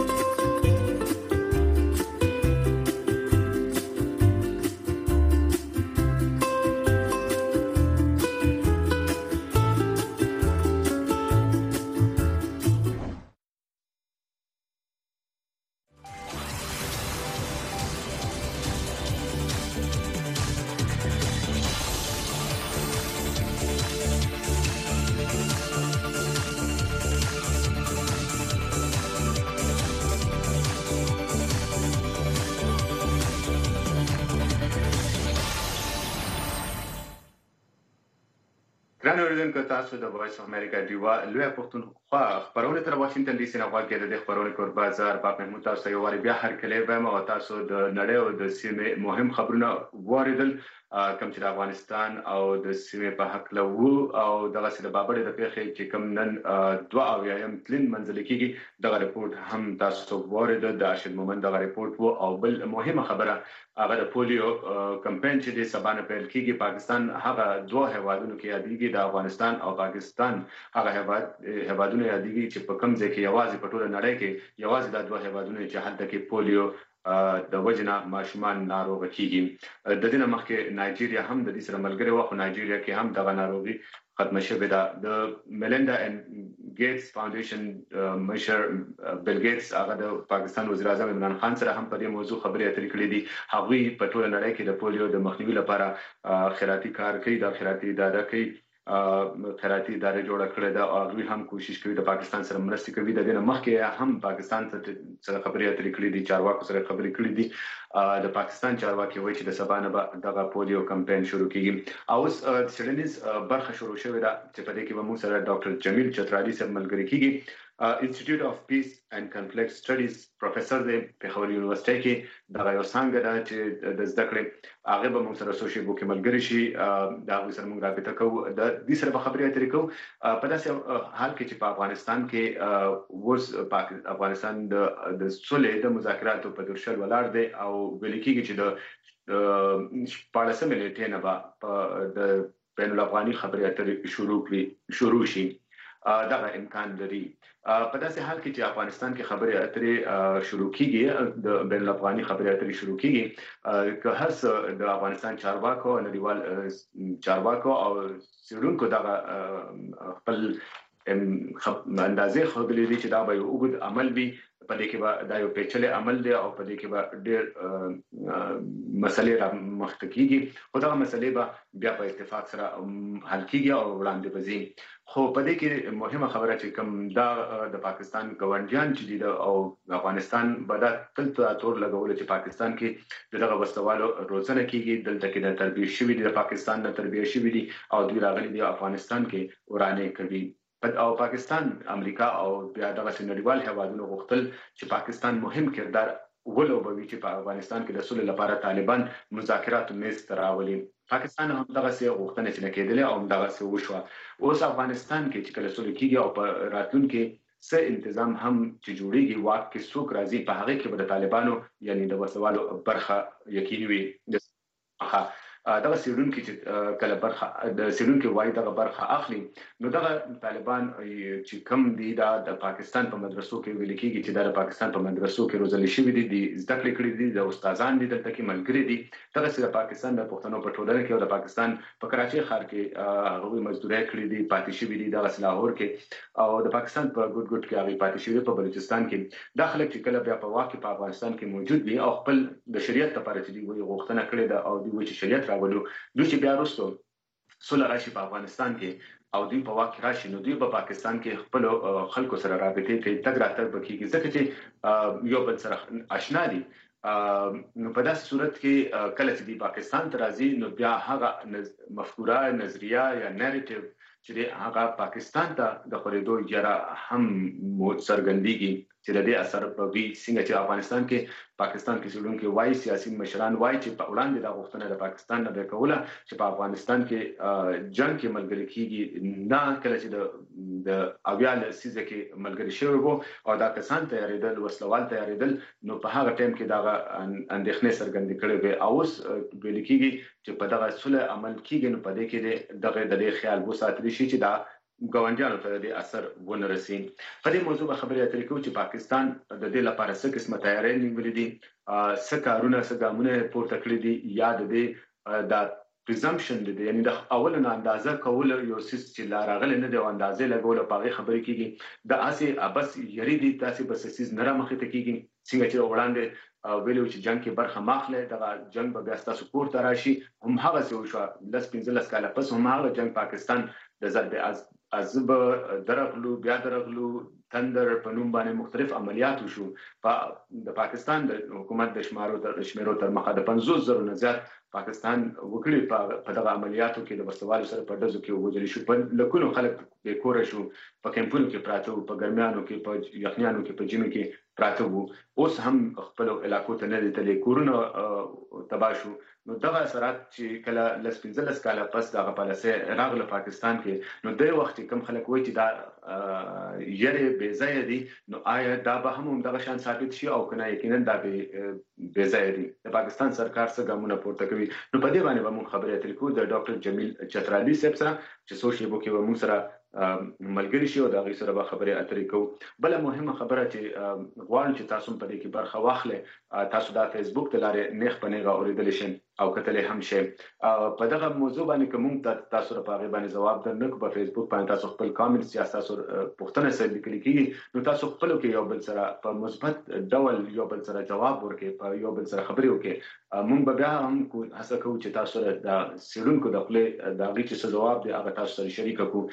ګران اوریدونکو تاسو د وایس اف امریکا دیوا لوی پښتونخوا خبرونه تر واشنگټن ډي سي نه غواړي د خبرونه کور بازار باب محمود تاسو یو واری بیا هر کله به مو تاسو د نړۍ او د سیمې مهم خبرونه واردل کوم چې د افغانستان او د سیمې په حق له وو او دغه سره بابړې د پیښې چې کوم نن دوه او یم تلین منځل کېږي دغه ریپورت هم تاسو واردل د ارشد مومند دغه ریپورت وو او بل مهمه خبره هغه د پولیو کمپاین چې د سبانه پیل کېږي پاکستان هغه دوه هیوادونو کې یادېږي د افغانستان او پاکستان هغه هیواد هیوادونو یادېږي چې په کوم ځای کې یوازې په ټوله نړۍ کې یوازې د دوه هیوادونو چې هلته کې پولیو د وجنه ماشومان ناروغ کیږي. د دې مخکې نایجیریا هم د دې سره ملګری و خو نایجیریا کې هم دغه ناروغي ختمه شوې ده. د میلیندا اینڈ ګیټس فاونډیشن مشر بیل ګیټس هغه د پاکستان وزیر اعظم عمران خان سره هم په دې موضوع خبرې اترې کړې دي. هغوی په ټوله نړۍ کې د پولیو د مخنیوي لپاره خیراتي کار کوي، د خیراتي اداره کوي، خیراتي اداره جوړه کړې ده او هغوی هم کوشش کوي د پاکستان سره مرسته کوي. د دې مخکې هم پاکستان سره خبرې اترې کړې دي، چارواکو سره خبرې کړې دي. د پاکستان چارواکي وایي چې د سبا نه به دغه پولیو کمپاین شروع کیږي. او اوس څېړنیز برخه شروع شوې ده چې په دې کې به موږ سره ډاکټر جمیل چترالي صاحب ملګری کیږي. انسټیټیوټ اف پیس اینڈ کنفلیکټ سټډیز پروفیسور دی په پېښور یونیورسيټي کې دغه یو څانګه ده چې د زده کړې هغه به موږ سره سوشي بو کې ملګری شي. دا هغوی سره موږ رابطه کوو، د دې سره به خبرې اترې کوو په داسې حال کې چې په افغانستان کې اوس افغانستان د د سولې د مذاکراتو په درشل ولاړ دی او ویل کېږي چې د شپاړسمې نیټې نه به د بین الافغاني خبرې اترې شروع کړي شروع شي. دغه امکان لري. په داسې حال کې چې افغانستان کې خبرې اترې شروع کیږي، د بین الافغاني خبرې اترې شروع کیږي، که هر څه د افغانستان چارواکو نړیوال چارواکو او څېړونکو دغه خپل اندازې ښودلې دي چې دا به یو اوږد عمل وي، په دې کې به دا یو پیچلی عمل دی او په دې کې به ډېر مسلې را مخته کیږي، خو دغه مسلې به بیا په اتفاق سره حل کیږي او وړاندې به ځي. خو په دې کې مهمه خبره چې کوم دا د پاکستان ګاونډیان چې دي او افغانستان به دا تل تور لګول چې پاکستان کې دغه وسوالو روزنه کیږي، دلته کې د تربیه شوي دي، د پاکستان نه تربیه شوي دي او دوی راغلي دي افغانستان کې ورانه کوي. او پاکستان امریکا او بیا دغه نړیوال هیوادونو غوښتل چې پاکستان مهم کردار ولوبوي چې په افغانستان کې د سولې لپاره طالبان مذاکرات میز ته راولي. پاکستان هم دغه څه غوښتنه چې نه کېدلې او دغه څه وشوه. اوس افغانستان کې چې کله سولې کېږي او په راتلونکي څه تنظیم هم چې جوړیږي، واک کې څوک راځي، په هغه کې به د طالبانو یعنی د وسوالو برخه یقیني وي. دغه څېړونکي چې کله برخه د څېړونکي وایي دغه برخه اخلي، نو دغه طالبان چې کم دي دا د پاکستان په مدرسو کې ویل کېږي چې دا د پاکستان په مدرسو کې روزل شوي دي، د زده کړې کړي دي، د استادان دي دلته کې ملګري دي. دغسې د پاکستان د پښتنو په ټولنه کې او د پاکستان په کراچۍ ښار کې هغوی مزدورۍ کړي دي، پاتې شوي دي، دغسې لاهور کې او د پاکستان په ګوټ ګوټ کې هغوی پاتې شوي دي، په بلوچستان کې. دا خلک چې کله بیا په واک کې په افغانستان کې موجود وي او خپل د شریعت لپاره چې دوی وایي غوښتنه کړې ده او دوی وایي چې شریعت راولو، دوی چې بیا وروستو سوله راشي په افغانستان کې او دوی په واک راشي، نو دوی په پاکستان کې خپل خلکو سره رابطې کوي، تګ راتګ به کېږي، ځکه چې یو بل سره اشنا دي. نو په داسې صورت کې کله چې د پاکستان ته راځي نو بیا هغه مفکوره نظریه یا نریټیو چې هغه پاکستان ته د خورېدو یاره هم څرګندېږي چې د دې اثر په وی څنګه چې افغانستان کې پاکستان کې څېړونکي وایي سیاسي مشران وایي چې په وړاندې دا غوښتنه د پاکستان نه به کوله چې په افغانستان کې جنگ کې ملګری کیږي نه کله چې د د اویا لسیزه کې ملګری شوی وو او دا کسان تیارېدل وسلوال تیارېدل نو په هغه ټایم کې دا اندېښنې څرګندې کړې وې او اوس ویل کېږي چې په دغه سوله عمل کېږي نو په دې کې دغه د دې خیال وساتل شي چې دا ګاونډیانو ته د اثر ونه رسي. په دې موضوع به خبرې اترې کوو چې پاکستان د دې لپاره څه قسمه تیاری نیولې دي، څه کارونه څه ګامونه پورته کړي دي یا د دې د پریزمپشن دی یعنی د اول نه اندازه کول یو سیس چې لا راغلی نه دی او اندازې لګول په هغه خبرې کېږي د اسې ابس یری دي تاسو بس سیس نه را مخې ته کېږي څنګه چې وړاندې ویلو چې جنگ کې برخه ماخله دغه جنگ به بیا تاسو کور ته راشي هم هغه څه وشو لس پنځلس کاله پس هم هغه جنگ پاکستان د ضرب عذاب درغلو بیا درغلو تندر په نوم باندې مختلف عملیات وشو په د پاکستان د حکومت د شمارو تر شمیرو تر مخه د پنځوس زره نه زیات پاکستان وکړي په دغه عملیاتو کې د وسوالو سره په دزو کې وګوري شو په لکونو خلک به کور شو په کمپونو کې پراته په ګرمیانو کې په یخنیانو کې په جیمو کې پراته وو اوس هم خپل علاقو ته نه دي کورونه تباه شو. نو دغه اثرات چې کله لس پنځلس کاله پس دغه پالیسي راغله پاکستان کې نو د وخت کم خلک وایي چې دا یری بې ځای دي نو آیا دا به هم دغه شان ثابت شي او کنه یقینا دا به بې ځای دي د پاکستان سرکار څه ګامونه پورته کوي نو په دې باندې به موږ خبرې اترې کوو د ډاکټر جمیل چترالي صاحب سره چې څو شیبو کې به موږ سره ملګری شي او دا غي سره به خبرې اترې کوو. بل مهمه خبره چې غواړم چې تاسو په دې کې برخه واخلئ تاسو دا فیسبوک ته لارې نیخ پنیغه اوریدل شئ او کتلې هم شي په دغه موضوع باندې کوم تاسو په هغه باندې جواب درنکو په فیسبوک باندې تاسو خپل کامنټس یا تاسو پوښتنه سره لیکلي کیږي نو تاسو خپل کې یو بل سره په مثبت ډول یو بل سره جواب ورکړئ په یو بل سره خبرې وکړئ مونږ به بیا هم هڅه کوو چې تاسو سره د سیرونکو د خپل د غي چې جواب دی هغه تاسو سره شریک کوو.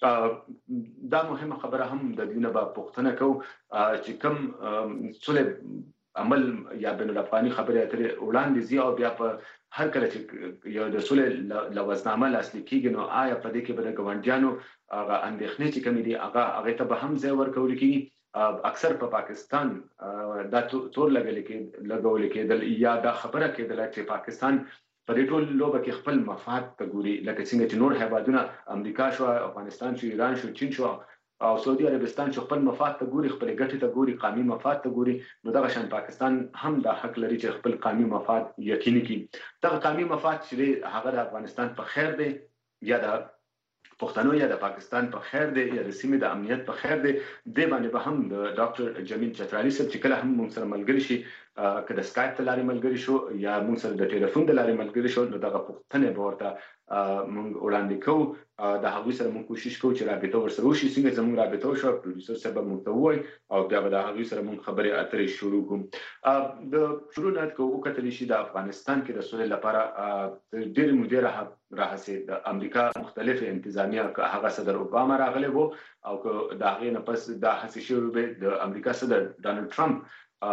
دا مهمه خبره هم د دینه په پوښتنه کوو چې کوم څول عمل یا بین الافغاني خبرې اترې وړاندې زی او بیا په هر کله چې یو د څول لوازنامه لاسلیک کیږي نو آیا په دې کې به د ګوندیانو هغه اندېښنې چې کومې دي هغه هغه ته به هم ځای ورکول کیږي. اکثر په پاکستان دا تور لګل کې لګول کېدل یا دا خبره کېدل چې پاکستان په دې ټول لوبه کې خپل مفاد ته ګوري لکه څنګه چې نور هیوادونه امریکا شو افغانستان شو ایران شو چین شو او سعودي عربستان شو خپل مفاد ته ګوري خپل ګټې ته ګوري قومي مفاد ته ګوري نو دغه شان پاکستان هم دا حق لري چې خپل قومي مفاد یقیني کړي. دغه قومي مفاد چې هغه د افغانستان په خیر دی یا د پښتنو یا د پاکستان په خیر دی یا د سیمې د امنیت په خیر دی د باندې به هم د ډاکټر جمیل چترالي صاحب چې کله هم موږ سره ملګری شي که د سکایپ ته لارې ملګری شو یا موږ سره د ټلیفون د لارې ملګری شو نو دغه پوښتنې به ورته موږ وړاندې کوو د هغوی سره موږ کوشش کوو چې رابطه ورسره وشي څنګه زموږ رابطه وشوه پروډوسر صاحب به موږ ته ووایي او بیا به د هغوی سره موږ خبرې اترې شروع کوو. د شروع نه که وکتلی شي د افغانستان کې د سولې لپاره ډېرې مودې راهیسې د امریکا مختلفې انتظامیه هغه صدر اوباما راغلی و او که د هغې نه پس دا هڅې شوې وې د امریکا صدر ډانلډ ټرمپ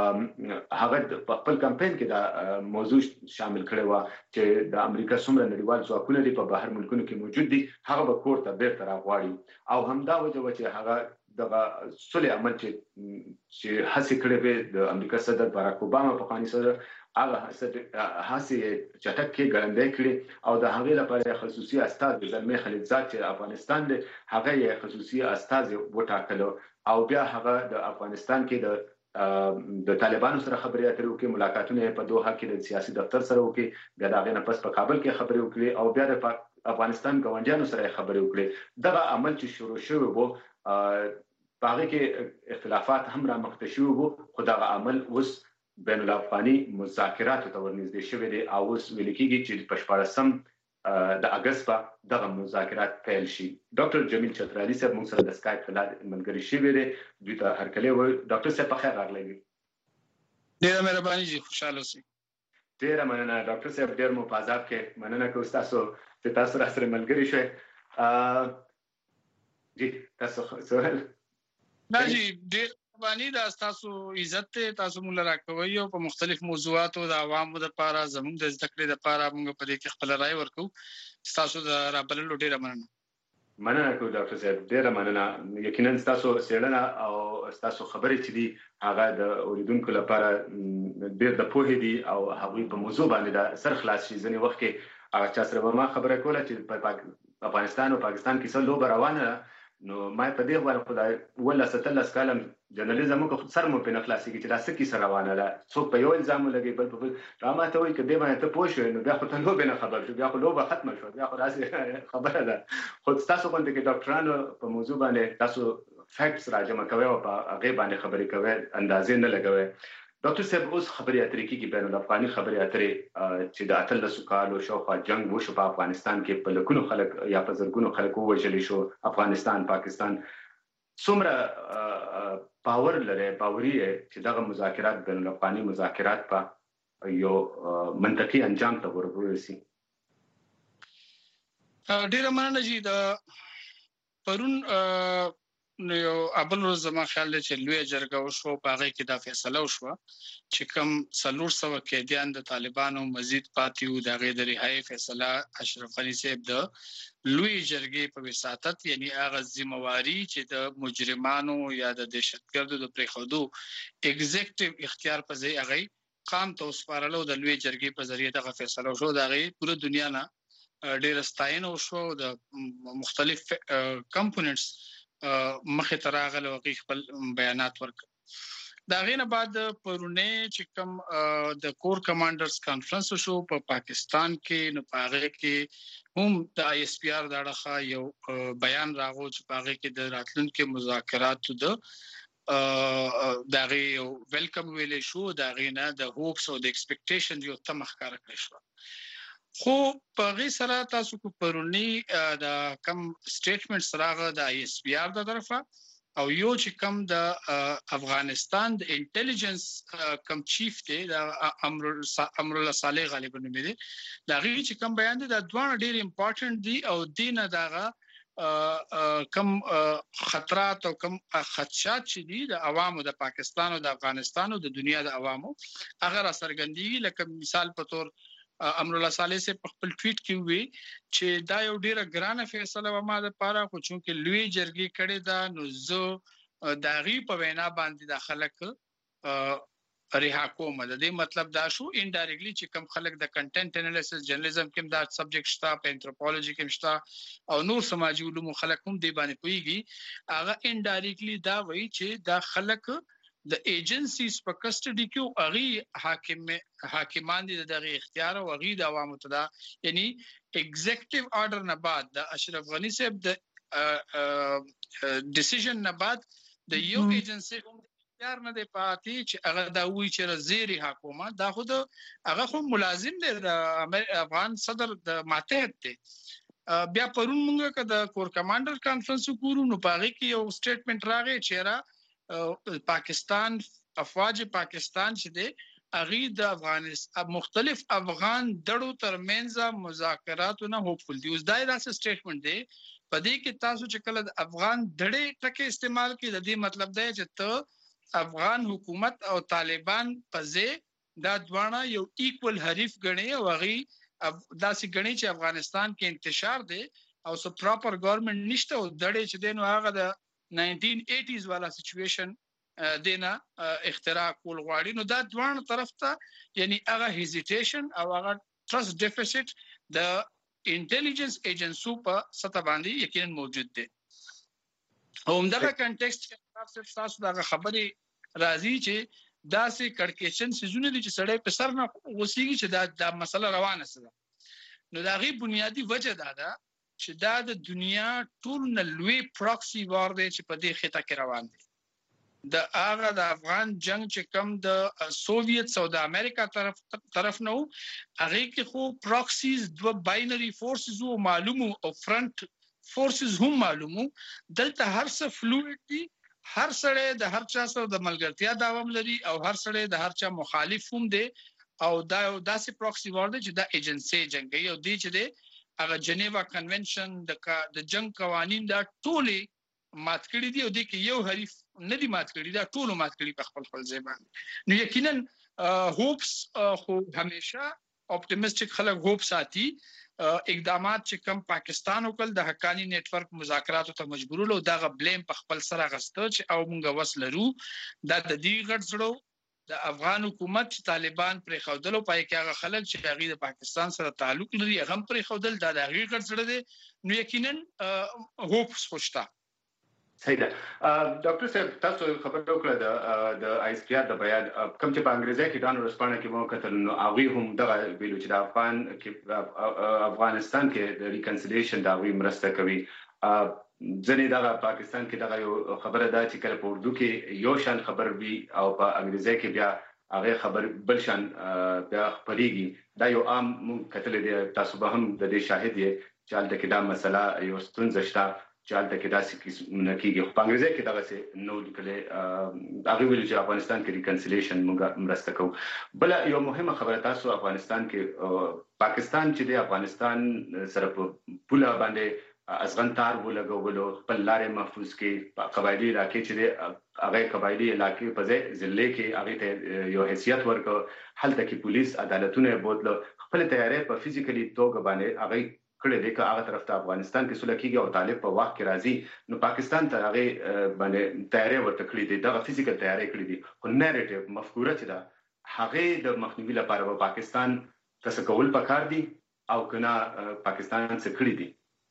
هغه په خپل کمپاین کې دا موضوع شامل کړی و چې د امریکا څومره نړیوال ځواکونه دي په بهر ملکونو کې موجود دي هغه به کور ته بیرته راغواړي او همدا وجه و چې هغه دغه سولې عمل چې چې هڅې کړې وې د امریکا صدر باراک اوباما پخواني صدر هغه هڅې چټک کې ګړندۍ کړې او د هغې لپاره خصوصي استازی زلمي خلیلزاد چې افغانستان دی هغه یې خصوصي استازی وټاکلو او بیا هغه د افغانستان کې د د طالبانو سره خبرې اترې وکړي ملاقاتونه په دوحه کې د سیاسي دفتر سره وکړي بیا د هغې نه پس په کابل کې خبرې وکړي او بیا د افغانستان ګاونډیانو سره خبرې وکړي. دغه عمل چې شروع شوی و په هغې کې اختلافات هم رامخته شوي وو خو دغه عمل اوس بین الافغاني مذاکراتو ته ورنږدې شوی دی او اوس ویل کېږي چې په شپاړسم د اګست په دغه مذاکرات پیل شي. ډاکټر جمیل چترالي صاحب موږ سره د سکایپ په لارې ملګري شوي دی دوی ته هرکلی وایو. ډاکټر صاحب په خیر راغلی وي. ډېره مهرباني جي خوشحاله اوسئ. ډېره مننه ډاکټر صاحب ډېر مو په عذاب کې مننه کوو ستاسو چې تاسو را سره ملګري شوئ. جی تاسو سوال نه جی ډېر رباني دا تاسو عزت ته تاسو مول راکوي او په مختلف موضوعاتو د عوامو لپاره زموږ د ذکر لپاره موږ په دې کې خپل رائے ورکو تاسو د رابللو ډیره مننه مننه کوم ډاکټر صاحب ډیره مننه یقینا تاسو سیړنه او تاسو خبرې چې دي هغه د اوریدونکو لپاره ډیر د پوهې دي او هغه په موضوع باندې د سر خلاص شي ځنې وخت کې هغه چا سره ما خبره کوله چې په افغانستان او پاکستان کې څه لوبه روانه نو ما په دې باندې خدای ولا ستلس کالم جرنالیزم کو سر مو په نخلاصي کې چې تاسو کې سره روانه ده څوک په یو الزام لګي بل په را ما ته وایي کې دې باندې ته پوښښ نو بیا خو ته نو به نه خبر شو بیا خو لوبه ختمه شو بیا خو راځي خبره ده خو تاسو باندې کې ډاکټرانو په موضوع باندې تاسو فیکټس راجمع کوي او په هغه باندې خبرې کوي اندازې نه لګوي ډاکټر صاحب اوس خبرې اترې کې بین الافغاني خبرې اترې چې د اتلس کالو شاوخوا جنگ وشو په افغانستان کې په لکونو خلک یا په زرګونو خلک وژل شو افغانستان پاکستان څومره پاور لري باوري چې دغه مذاکرات بین الافغاني مذاکرات په یو منطقي انجام ته ورسي ډیره مننه چې د پرون نو یو ابل روز زما خیال دی چې لوی جرګه وشو په هغه کې دا فیصله وشو چې کوم څلور سوه قیدیان د طالبانو مزید پاتې وو د هغې د رهایي فیصله اشرف غني صاحب د لوی جرګې په وساطت یعنی هغه ذمہواری چې د مجرمانو یا د دهشتګردو د پریښودو ایگزیکټیو اختیار په ځای هغه قام ته وسپارلو د لوی جرګې په ذریعه دغه فیصله وشو د هغې پوره دنیا نه ډېره ستاینه وشو د مختلف کمپوننټس مخه تراغله او خپل بیانات ورکړ دا غینه بعد پرونه چې کوم د کور کمانډرز کانفرنس شو په پا پاکستان کې نو پاره کې هم د آی اس پی آر دغه یو بیان راغو چې پاره کې د راتلونکو مذاکراتو د دغه یو ویلکم ویلې شو دا غینه د هوپس او د ایکسپیکټیشن یو تمخ کار کړی شو خو په غي سره تاسو کو پرونی د کم سټیټمنټ سره د آی اس پی آر د طرفه او یو چې کم د افغانستان د انټيليجنس کم چیف دی د امر امر الله صالح غالبا نوم دی دا غي چې کم بیان دی د دوه ډیر امپورټنت دی او دینه دغه کم خطرات او کم خدشات چې دي د عوامو د پاکستان او د افغانستان او د دنیا د عوامو هغه را څرګندېږي لکه مثال په تور امر الله صالح سے په خپل ټویټ کې وی چې دا یو ډیره ګرانه فیصله و ما د پاره خو چې لوی جرګې کړي دا نو زه د غي په وینا باندې د خلک رها کوم د دې مطلب دا شو انډایرکټلی چې کم خلک د کنټینټ انالیسس جرنالیزم کې دا سبجیکټ شته په انثروپولوژي کې شته او نور سماجی علوم خلک هم دی باندې پويږي هغه انډایرکټلی دا وایي چې دا خلک د ایجنسیز په کسټډي کې اغي حاکم حاکمان دي دغه اختیار او اغي د عوامو ته یعنی ایگزیکټیو آرډر نه بعد د اشرف غنی صاحب د ډیسیژن نه بعد د یو ایجنسی اختیار نه دی پاتې چې هغه دا وی چې وزیر حکومت دا خود هغه خو ملازم دی د افغان صدر د ماتحت دی بیا پرون موږ که د کور کمانډر کانفرنس وکړو نو پاره کې یو سټیټمنټ راغی چې را پاکستان افواج پاکستان چې دی اغي د افغانستان مختلف افغان دړو ترمنځ مذاکرات نه هوپفل دي اوس دا داسې سټیټمنټ دی په دې کې تاسو چې کله د افغان دړې ټکي استعمال کړي د دې مطلب دی چې ته افغان حکومت او طالبان په ځای دا دوانه یو ایکوال حریف غني او اغي داسې غني چې افغانستان کې انتشار دی او سو پراپر ګورنمنت نشته او دړې چې دینو هغه د نائنټین ایټیز والا سچويشن دینا اختراع کول غواړي نو دا دوه طرف ته یعنی هغه هیزیټیشن او هغه ټرست ډیفیسټ د انټيليجنس ایجنسو په سطح باندې یقینا موجود دی او همدغه کنټیکست کې تاسو دا خبري راځي چې دا سي کړکېچن سيزونه دي چې سړی په سر نه وسیږي چې دا د مسله روانه سره نو دا غي بنیادی وجه دا ده چې دا د دنیا ټول نه لوی پراکسي وار دی چې په دې خطه کې روان دي د هغه د افغان جنگ چې کم د سوویت او د امریکا طرف طرف نه هغه کې خو پراکسیز دوه باینری فورسز او معلومو او فرنٹ فورسز هم معلومو دلته هر څه فلوئډ دي هر سړی د هر چا سره د ملګرتیا داوام لري او هر سړی د هر چا مخالف هم دی او دا داسې پراکسي وار دی چې د ایجنسی جنگي او دی چې دی هغه جنیوا کنونشن د د جنگ قوانین دا ټولې مات کړی دی او د کې یو حریف نه دی مات کړی دا ټول مات کړی په خپل خپل ځای باندې نو یقینا هوپس خو همیشه اپټیمستیک خلک هوپ ساتي اقدامات چې کم پاکستان وکړ د حقانی نت ورک مذاکراتو ته مجبورول او دا غ بلیم په خپل سره غسته چې او مونږ وسلرو دا د دې غټ زړو د افغان حکومت طالبان پر خودلو پای کې هغه خلک چې هغه د پاکستان سره تعلق لري هغه پر خودل د هغه غټ زړه دي نو یقینا هوپس خوشتا صحیح ده ډاکټر صاحب تاسو خبرې وکړه د د آی اس پی آر د بیان کوم چې په انګریزي کې دانو رسپانه کې مو کتل نو هغه هم دغه ویلو چې د افغان کې افغانستان کې د ریکنسیلیشن دا وی مرسته کوي ځنې دغه پاکستان کې دغه یو خبره ده چې کله په اردو کې یو شان خبر وي او په انګریزي کې بیا هغه خبر بل شان بیا خبريږي دا یو عام مونږ کتل دي تاسو به هم د دې شاهد یې چې حالت کې دا مسله یو ستونزه شته چې حالت کې دا څه نکېږي خو په انګریزي کې دغه څه نو لیکلې هغه ویل چې افغانستان کې ریکنسیلیشن مونږ مرسته کوو بل یو مهمه خبره تاسو افغانستان کې پاکستان چې د افغانستان سره په پوله باندې ازغن تار ولګولو خپل لارې محفوظ کې قبایلی علاقې چې د هغه قبایلی علاقې په ځای ضلع کې هغه ته یو حیثیت ورکو هلته کې پولیس عدالتونه بوتلو خپل تیارې په فزیکلی توګه باندې هغه کړه دې که هغه طرف ته افغانستان کې سولې کېږي او طالب په وخت کې راځي نو پاکستان ته هغه باندې تیارې ورته کړې دي دغه فزیکل تیارې کړې دي خو نریټیو مفکوره چې دا هغه د مخنیوي لپاره په پاکستان تاسو کول پکار دي او کنه پاکستان څخه کړی دي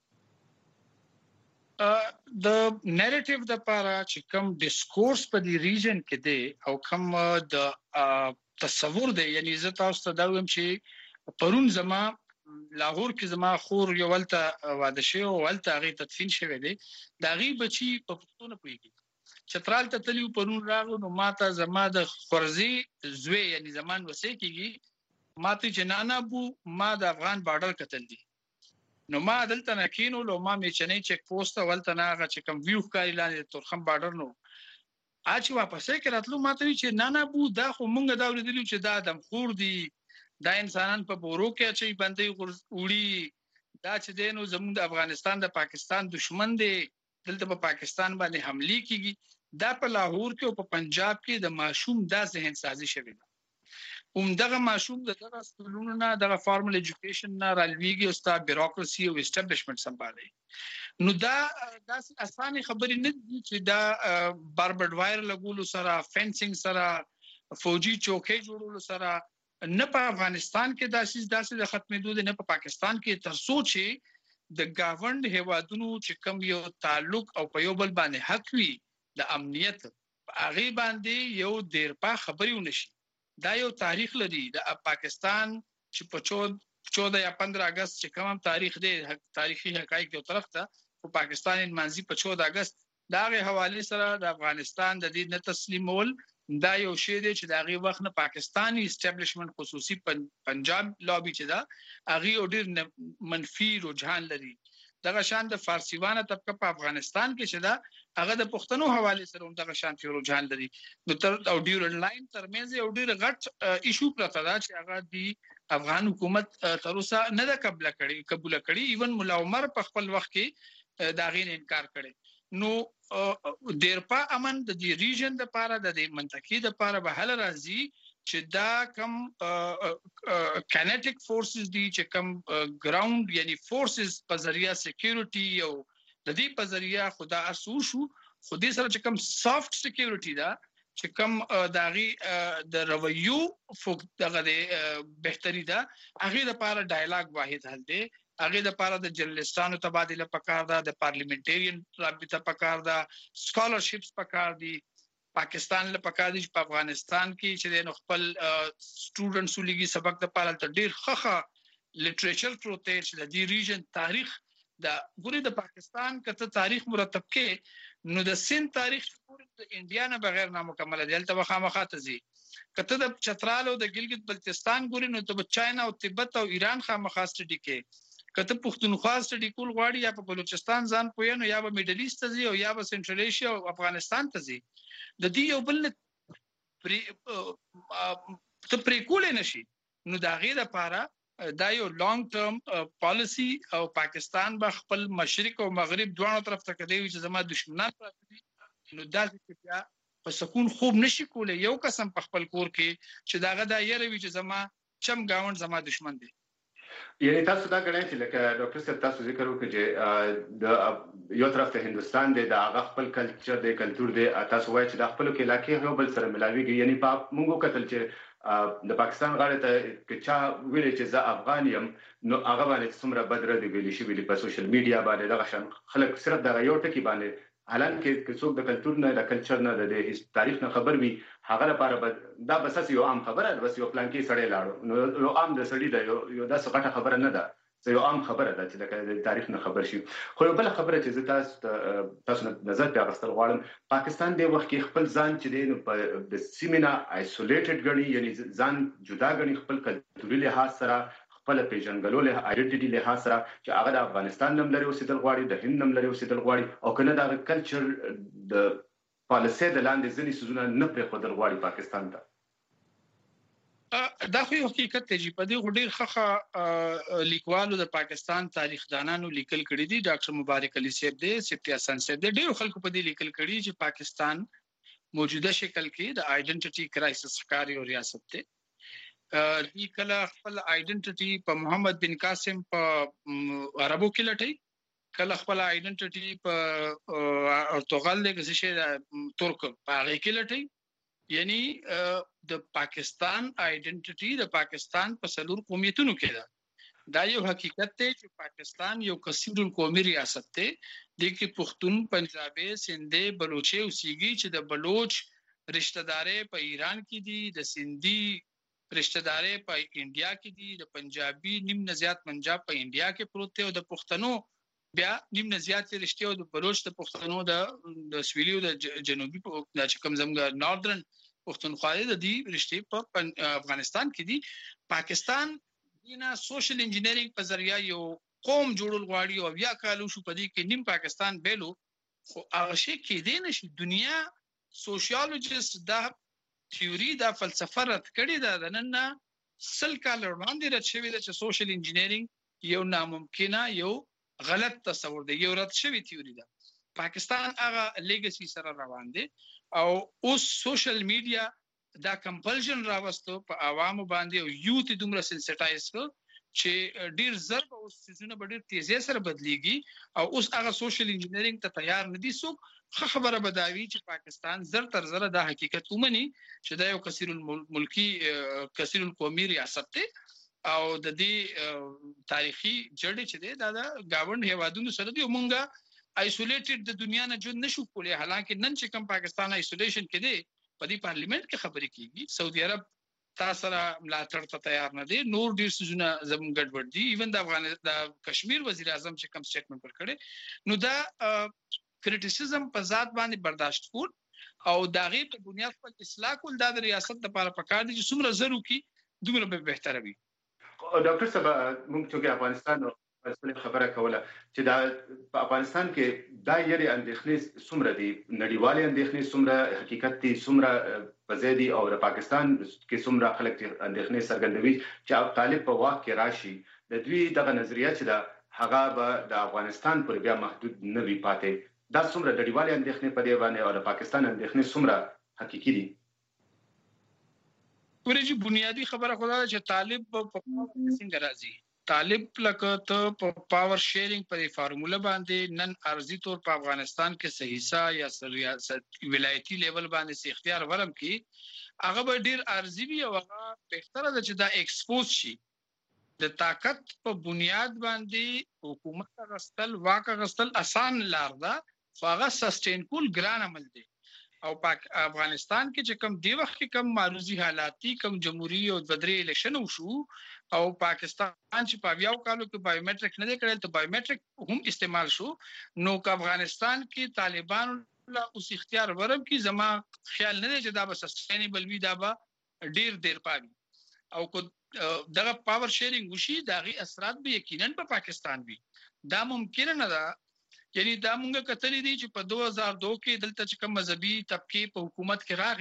د نریټیو د لپاره چې کوم ډیسکورس په دې ریجن کې دی او کوم د تصور دی یعنی زه تاسو ته دا وایم چې پرون زما لاهور کې زما خور یو ولته واده شوی او ولته هغه تدفین شوی دی دا غي بچي په پښتون پويږي چترال ته تلیو پرون راغلو نو ماته زما د خورزي زوی یعنی زمان وسې کېږي ماته جنانا بو ما د افغان بارډر کتل دي نو ما دلته نکینو لو ما می چنې چک پوسټ ولته ناغه چې کوم ویو ښکاری لاندې تورخم بارډر نو اچ واپسې کړتلو ماته چې نه نه بو دا خو مونږ دا ورېدلو چې دا دم خور دي دا انسانان په بورو کې چې باندې وړي دا چې دینو زموږ د افغانستان د پاکستان دشمن دی دلته په پاکستان باندې حمله کیږي دا په لاهور کې او په پنجاب کې د ماشوم دا ذهن سازي شوی اوم دغه ماشوم دغه سکولونو نه دغه فارمل ایجوکیشن نه رالویږي او ستا بیروکراسي او اسټابلیشمنت سمبالي نو دا داس اسانه خبرې نه دي چې دا باربرډ وایر لګولو سره فینسینګ سره فوجي چوکۍ جوړولو سره نه په افغانستان کې داسې داسې د ختمېدو دي نه په پاکستان کې تر سوچي د گاوند هوادونو چې کوم یو تعلق او په یو بل باندې حق وي د امنیت هغه باندې یو دیرپا خبرې ونشي دا یو تاریخ لري د پاکستان چې په چودہ یا پندرہ اگست چې کوم تاریخ دی تاریخي حقایق یو طرف ته په پاکستان منځي په چودہ اگست دا غي حواله سره د افغانستان د دې نه تسلیمول دا یو شی دی چې دا غي وخت نه پاکستاني اسټابلیشمنت خصوصي پنجاب لابي چې دا هغه ډیر منفي رجحان لري دغه شان د فارسیوانه طبقه په افغانستان کې چې دا هغه د پښتنو حواله سره هم دغه شان په رجحان لري نو تر او ډیورن لاین ترمنځ یو ډیر غټ ایشو پرته دا چې هغه د افغان حکومت تر اوسه نه د قبول کړي قبول کړي ایون مولا عمر په خپل وخت کې دا غین انکار کړي نو دیرپا امن د دې ریجن د لپاره د منطقې د لپاره به حل راځي چې دا کم کینیټیک فورسز دي چې کم ګراوند یعنی فورسز په ذریعہ سکیورټي او د دې په ذریعہ خدا اسو شو خو دې سره چې کم سافت سکیورټي دا چې کم داغي د رویو فوق دغه د بهتري دا هغه لپاره ډایلاګ واحد حل دی هغه لپاره د جرنالستانو تبادله پکار دا د پارلیمنټریان رابطه پکار دا سکالرشپس پکار دي پاکستان له پکار دي په افغانستان کې چې د خپل سټوډنټس ولګي سبق د پاره تر ډیر خخه لټریچر پروته چې د دې ریجن تاریخ د ګوري د پاکستان کته تاریخ مرتب کې نو د سین تاریخ پورې د انډیا نه بغیر نامکمل دی تل خامخا تزي کته د چترال او د ګلګت بلتستان ګوري نو د چاینا او تبت او ایران خامخا سټډي کې کته پښتونخوا سټډي کول غواړي یا په بلوچستان ځان پوینو یا په میډل ایست تزي او یا په سنټرل ایشیا او افغانستان تزي د دې یو بل ته پریکول نشي نو دا غي د لپاره دا یو لانګ ټرم پالیسی او پاکستان به خپل مشرق او مغرب دوه طرف ته کوي چې زما دشمنان راځي نو دا چې بیا په سکون خوب نشي کولای یو قسم په خپل کور کې چې داغه دا یره وی چې زما چم گاوند زما دشمن دی. یعنی تاسو دا غواړئ چې لکه ډاکټر صاحب تاسو ذکر وکړئ چې د یو طرف ته هندستان دی د هغه خپل کلچر دی کلچر دی تاسو وایئ چې د خپل کې علاقې یو بل سره ملاويږي یعنی په موږ کتل چې د پاکستان غاړه ته چې ویل چې زه افغان یم نو هغه باندې څومره بدره دی ویل شي ویل په سوشل میډیا باندې دغه شان خلک صرف دا یو ټکی باندې حالانکه که څوک د کلچر نه د کلچر نه د تاریخ نه خبر وي هغه لپاره دا بس یو عام خبره بس یو پلان کې سړی لاړو نو عام د سړی دا یو د څه خبره نه ده زه یو عام خبره ده چې د تاریخ نه خبر شي. خو یو بل خبره چې تاسو تاسو نظر په اغستل غواړم پاکستان د وخت کې خپل ځان چې دی د سیمینا آیسولیټډ غني یعنی ځان جدا غني خپل کلتوري لحاظ سره خپل پیژنګلو له آیډنټیټي لحاظ سره چې هغه د افغانستان نوم لري اوسېدل غواړي د هند نوم لري اوسېدل غواړي او کنه د کلچر د پالیسي د لاندې ځینې سيزونه نه پرې خودل غواړي پاکستان ته. دا خو حقیقت دی چې په دې ډېر ښه لیکوالو د پاکستان تاریخ دانانو لیکل کړي دي ډاکټر مبارک علي صاحب دی سپتی حسن صاحب دی ډېر خلکو په دې لیکل کړي چې پاکستان موجوده شکل کې د آیډنټیټي کرایسس ښکاري او ریاست دی دی کله خپل آیډنټیټي په محمد بن قاسم په عربو کې لټي کله خپل آیډنټیټي په ارتغال کې څه ترک په هغه کې لټي یعنی د پاکستان آیډنټیټي د پاکستان په سلور قومیتونو کې ده دا یو حقیقت دی چې پاکستان یو کثیر القومي ریاست دی د کې پښتون پنجابي سندي بلوچي اوسېږي چې د بلوچ رشتہ داري په ایران کې دي د سندي رشتہ داري په انډیا کې دي د پنجابي نیم نزيات پنجاب په انډیا کې پروت دی او د پښتنو بیا نیم نزيات رشتہ او د بلوچ د پښتنو د د سویلي او د جنوبي په چې کوم زموږ ناردرن پښتونخوا د دې رشتې په افغانستان کې دي. پاکستان دینه سوشل انجینیرینګ په ذریعہ یو قوم جوړول غواړي او بیا کالو شو په دې کې نیم پاکستان بیلو خو هغه شي کې دی نشي دنیا سوشیالوجیست دا تیوري دا فلسفه رد کړي دا د نن سل کال وړاندې رد شوی د سوشل انجینیرینګ یو ناممکنه یو غلط تصور دی یو رد شوی تیوري ده. پاکستان هغه لیګسي سره روان دي او اوس سوشل میډیا دا کمپلژن راوستو په عوامو باندې او یوت دومره سنسټایز کو چې ډیر زر په اوس سيزونه په ډیر تیزی سره بدليږي او اوس هغه سوشل انجینیرینګ ته تیار نه دي څوک خبره بداوي چې پاکستان زر تر زر دا حقیقت ومني چې دا یو کثیر الملکی کثیر القومي ریاست دی او د دې تاریخي جړې چې دی دا د گاوند هیوادونو سره دی مونږه آیسولیټډ د دنیا نه جون نشو کولای حالانکه نن چې کوم پاکستان آیسولیشن کې دی په دې پارلیمنت کې خبرې کیږي سعودي عرب تاسو را ملاتړ ته تیار نه دي نور ډیر سيزونه زموږ ګډوډ دي ایون د افغان د کشمیر وزیر اعظم چې کوم سټیټمنټ ورکړي نو دا کریټیسیزم په ذات باندې برداشت کول او داغه په بنیاد پر اصلاح کول د ریاست لپاره پکار دي چې څومره ضروري کی دومره به بهتره وي. ډاکټر صاحب موږ چې افغانستان اصلي خبره کوله چې دا په افغانستان کې دا یری اندېښنې څومره دي نړیوالې اندېښنې څومره حقیقت دي څومره پزیدي او د پاکستان کې څومره خلک اندېښنې څرګندوي چې طالب په واک کې راشي د دوی دغه نظریه چې دا هغه به د افغانستان پر بیا محدود نه وي پاتې دا څومره نړیوالې اندېښنې په دی باندې او د پاکستان اندېښنې څومره حقيقي دي. ورېږي بنیادی خبره خدا چې طالب په څنګه راځي طالب لکه ته په پاور شیرینګ په فارموله باندې نن ارزي تور په افغانستان کې صحیحه یا ریاست ولایتي لیول باندې سي اختیار ورم کې هغه به ډیر ارزي وي او هغه بهتره ده چې دا ایکسپوز شي د طاقت په بنیاد باندې حکومت غستل واقع غستل آسان لار ده خو هغه سسټین کول ګران عمل دی او پاک افغانستان کې چې کوم دی وخت کې کوم معروضي حالاتي کوم جمهوریت او بدري الیکشن وشو او پاکستان چې په یو کالو کې بایومټریک نه دی کړل ته بایومټریک هم استعمال شو نو که افغانستان کې طالبان لا اوس اختیار ورم کې زما خیال نه دی چې دا به سسټینبل وي دا به ډیر ډیر پاوي او کو دغه پاور شیرینګ وشي دغه اثرات به یقینا په پاکستان وي دا ممکن نه ده یعنی دا مونږه کتلې دي چې په دوه هزار دوه کې دلته چې کوم مذهبي طبقه په حکومت کې راغی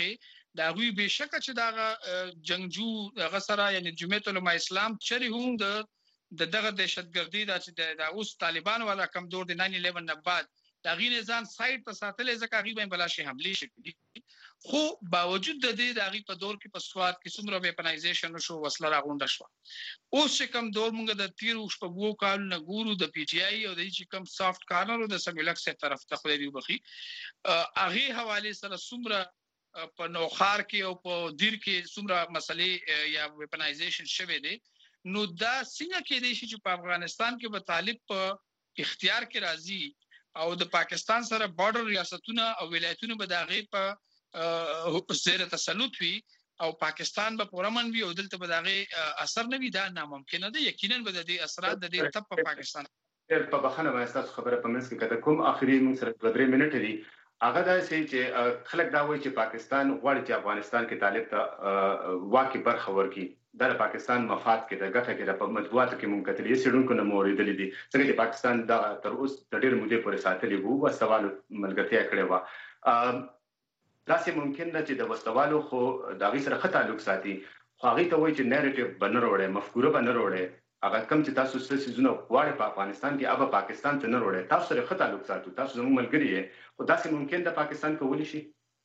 دا غوي بشکه چې دا جنگجو هغه سره یعنی جمعیت العلماء اسلام چری هم د دغه دهشتګردي دا چې د اوس طالبان والا کم دور د ناین الیون نه بعد دا غي نظام سایت په ساتلې ځکه غي باندې بلاشي حمله شي خو باوجود د دې د غي په دور کې په سواد کې څومره ویپنایزیشن شو وسله راغونډه شو اوس چې کم دور موږ د تیر شپږ وو کال نه ګورو د پی ټی آی او د چې کم سافت کارنر او د سمولک سره طرف ته خو دی وبخي هغه حواله سره څومره په نوخار کې او په دیر کې څومره مسلې یا ویپنایزیشن شوه دي نو دا څنګه کې دي چې په افغانستان کې به طالب په اختیار کې راځي او د پاکستان سره بارډر ریاستونه او ولایتونه به د غي په زیر تسلط وي او پاکستان به پورمن وي او دلته به د غي اثر نه وي دا ناممکن دی یقینا به د دې اثرات د دې تپ په پاکستان په بخنه وایسته خبره په منځ کې کده کوم اخري موږ سره دوه درې منټه دي هغه دا چې خلک دا وایي چې پاکستان غواړي چې افغانستان کې طالب ته واقعي برخه ورکړي د پاکستان مفاد کې د ګټه کې د مطبوعاتو کې مونږ کتلې سړونکو نه موریدلې دي څنګه چې پاکستان دا تر اوس د ډېر مودې پورې ساتلې وو او سوال ملګرتیا کړې و دا سه ممکن ده چې د وسوالو خو دا غي سره خطا لوک ساتي خو هغه ته وایي چې نریټیو بنر وړي مفکوره بنر وړي هغه کوم چې تاسو څه سيزونه غواړئ په افغانستان کې هغه پاکستان ته نه وړي تاسو سره خطا لوک ساتو تاسو زموږ ملګری یې خو دا سه ممکن ده پاکستان کولی شي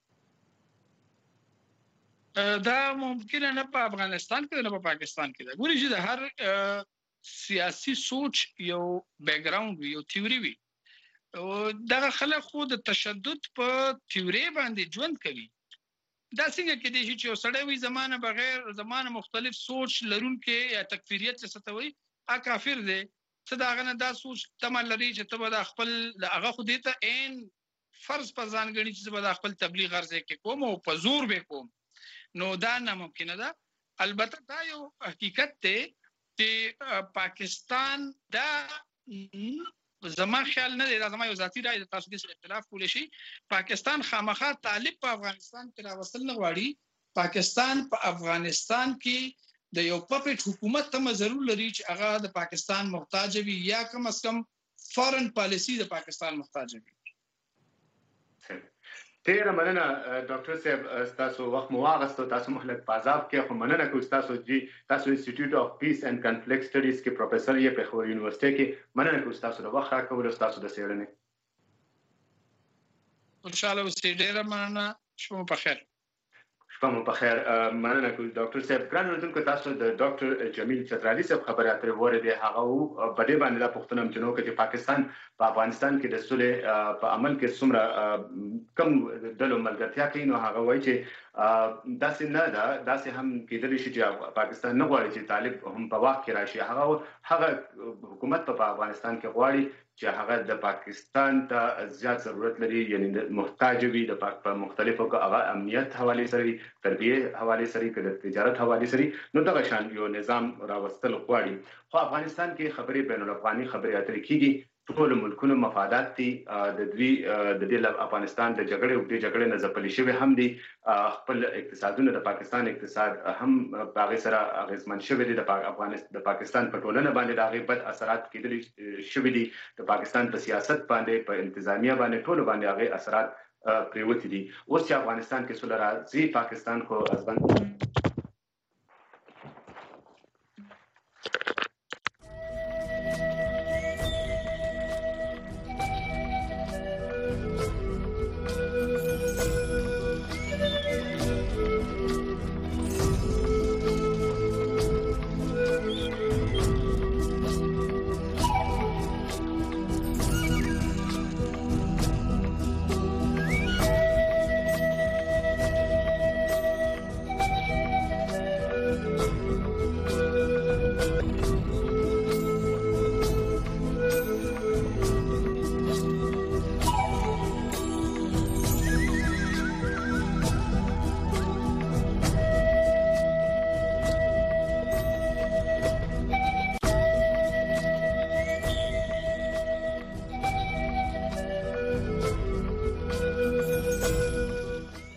دا ممکن نه په افغانستان کې نه په پاکستان کې دا ګوري چې د هر سیاسي سوچ یو بیک گراوند یو تیوري وي او دا خلک خو د تشدد په تیوري باندې ژوند کوي دا څنګه کې دي چې سړی وي زمانه بغیر زمانه مختلف سوچ لرونکي یا تکفیریت څه ته وي ا کافر دي څه دا غنه دا سوچ تمل لري چې ته به خپل هغه خو دې ته عین فرض په ځان غني چې به خپل تبلیغ غرض کې کوم او په زور به کوم نو دا ناممکن ده البته دا یو حقیقت دی چې پاکستان دا زما خیال نه دی دا زما یو ذاتی رائے تاسو د اختلاف کولې شي پاکستان خامخا طالب په افغانستان کې راوصل نه غواړي پاکستان په افغانستان کې د یو پپټ حکومت ته ضرور لري چې هغه د پاکستان محتاج وي یا کم از کم فارن پالیسی د پاکستان محتاج وي تیر مننه ډاکټر صاحب تاسو وخت مو واغستو تاسو مهلت پازاب کې خو مننه کوم تاسو جی تاسو انسټیټیوټ اف پیس اینڈ کنفلیکټ سټډیز کې پروفیسور یې په خور یونیورسيټي کې مننه کوم تاسو د وخت راکول تاسو د سیړنې ان شاء الله وسې ډیر مننه شپه په خیر شپه مو په خیر مننه کوم ډاکټر صاحب ګران وروډونکو تاسو د ډاکټر جمیل چترالي صاحب خبرې اترې وره هغه په دې باندې لا پښتنه مچنو کې پاکستان په افغانستان کې د سولې په عمل کې څومره کم دلو ملګرتیا کوي نو هغه وایي چې داسې نه ده داسې هم کېدلی شي چې پاکستان نه غواړي چې طالب هم په واک کې راشي هغه هغه حکومت په افغانستان کې غواړي چې هغه د پاکستان ته زیات ضرورت لري یعنی د محتاج وي د په مختلفو هغه امنیت حواله سره تربیه حواله سره د تجارت حواله سره نو دغه شان یو نظام راوستل غواړي خو افغانستان کې خبرې بین الافغاني خبرې اترې کیږي ټول ملکونو مفادات دي د دوی د دې افغانستان د جګړې او د جګړې نه ځپلې شوی هم دي خپل اقتصادونه د پاکستان اقتصاد هم باغ سره اغیزمن شوی دي د افغانستان د پاکستان په ټولنه باندې د هغه بد اثرات کېدلې شوی دي د پاکستان په سیاست باندې په انتظامیه باندې ټول باندې هغه اثرات پریوتی دي اوس چې افغانستان کې سول راځي پاکستان کو ازبن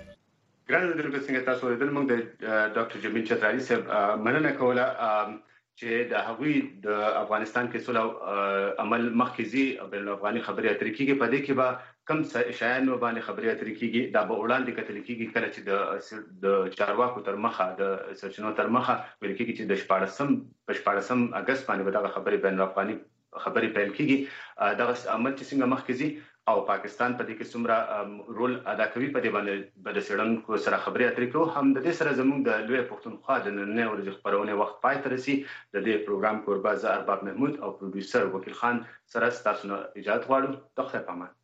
څنګه تاسو د موږ د ډاکټر جمیل چترالي صاحب مننه کوله چې د هغوی د افغانستان کې صلح عمل مخکزي بین الافغاني خبري اترې کېږي په دې کې به کم شایانو باندې خبري اترې کېږي دا به وړاندې کتل کېږي کله چې د د چارواکو تر مخه د سرچینو تر مخه ویل کېږي چې د شپاړسم په شپاړسم اگست باندې به دغه خبري بین الافغاني خبري پیل کېږي دغه عمل چې څنګه مخکزي او پاکستان په دې کې څومره رول ادا کوي په دې باندې به د څېړونکو سره خبرې اترې کوو. هم د دې سره زموږ د لوی پښتونخوا د نننۍ ورځې خپرونې وخت پای ته رسي. د دې پروګرام کوربه زه ارباب محمود او پروډوسر وکیل خان سره ستاسو نه اجازه غواړو. د خدای په امان.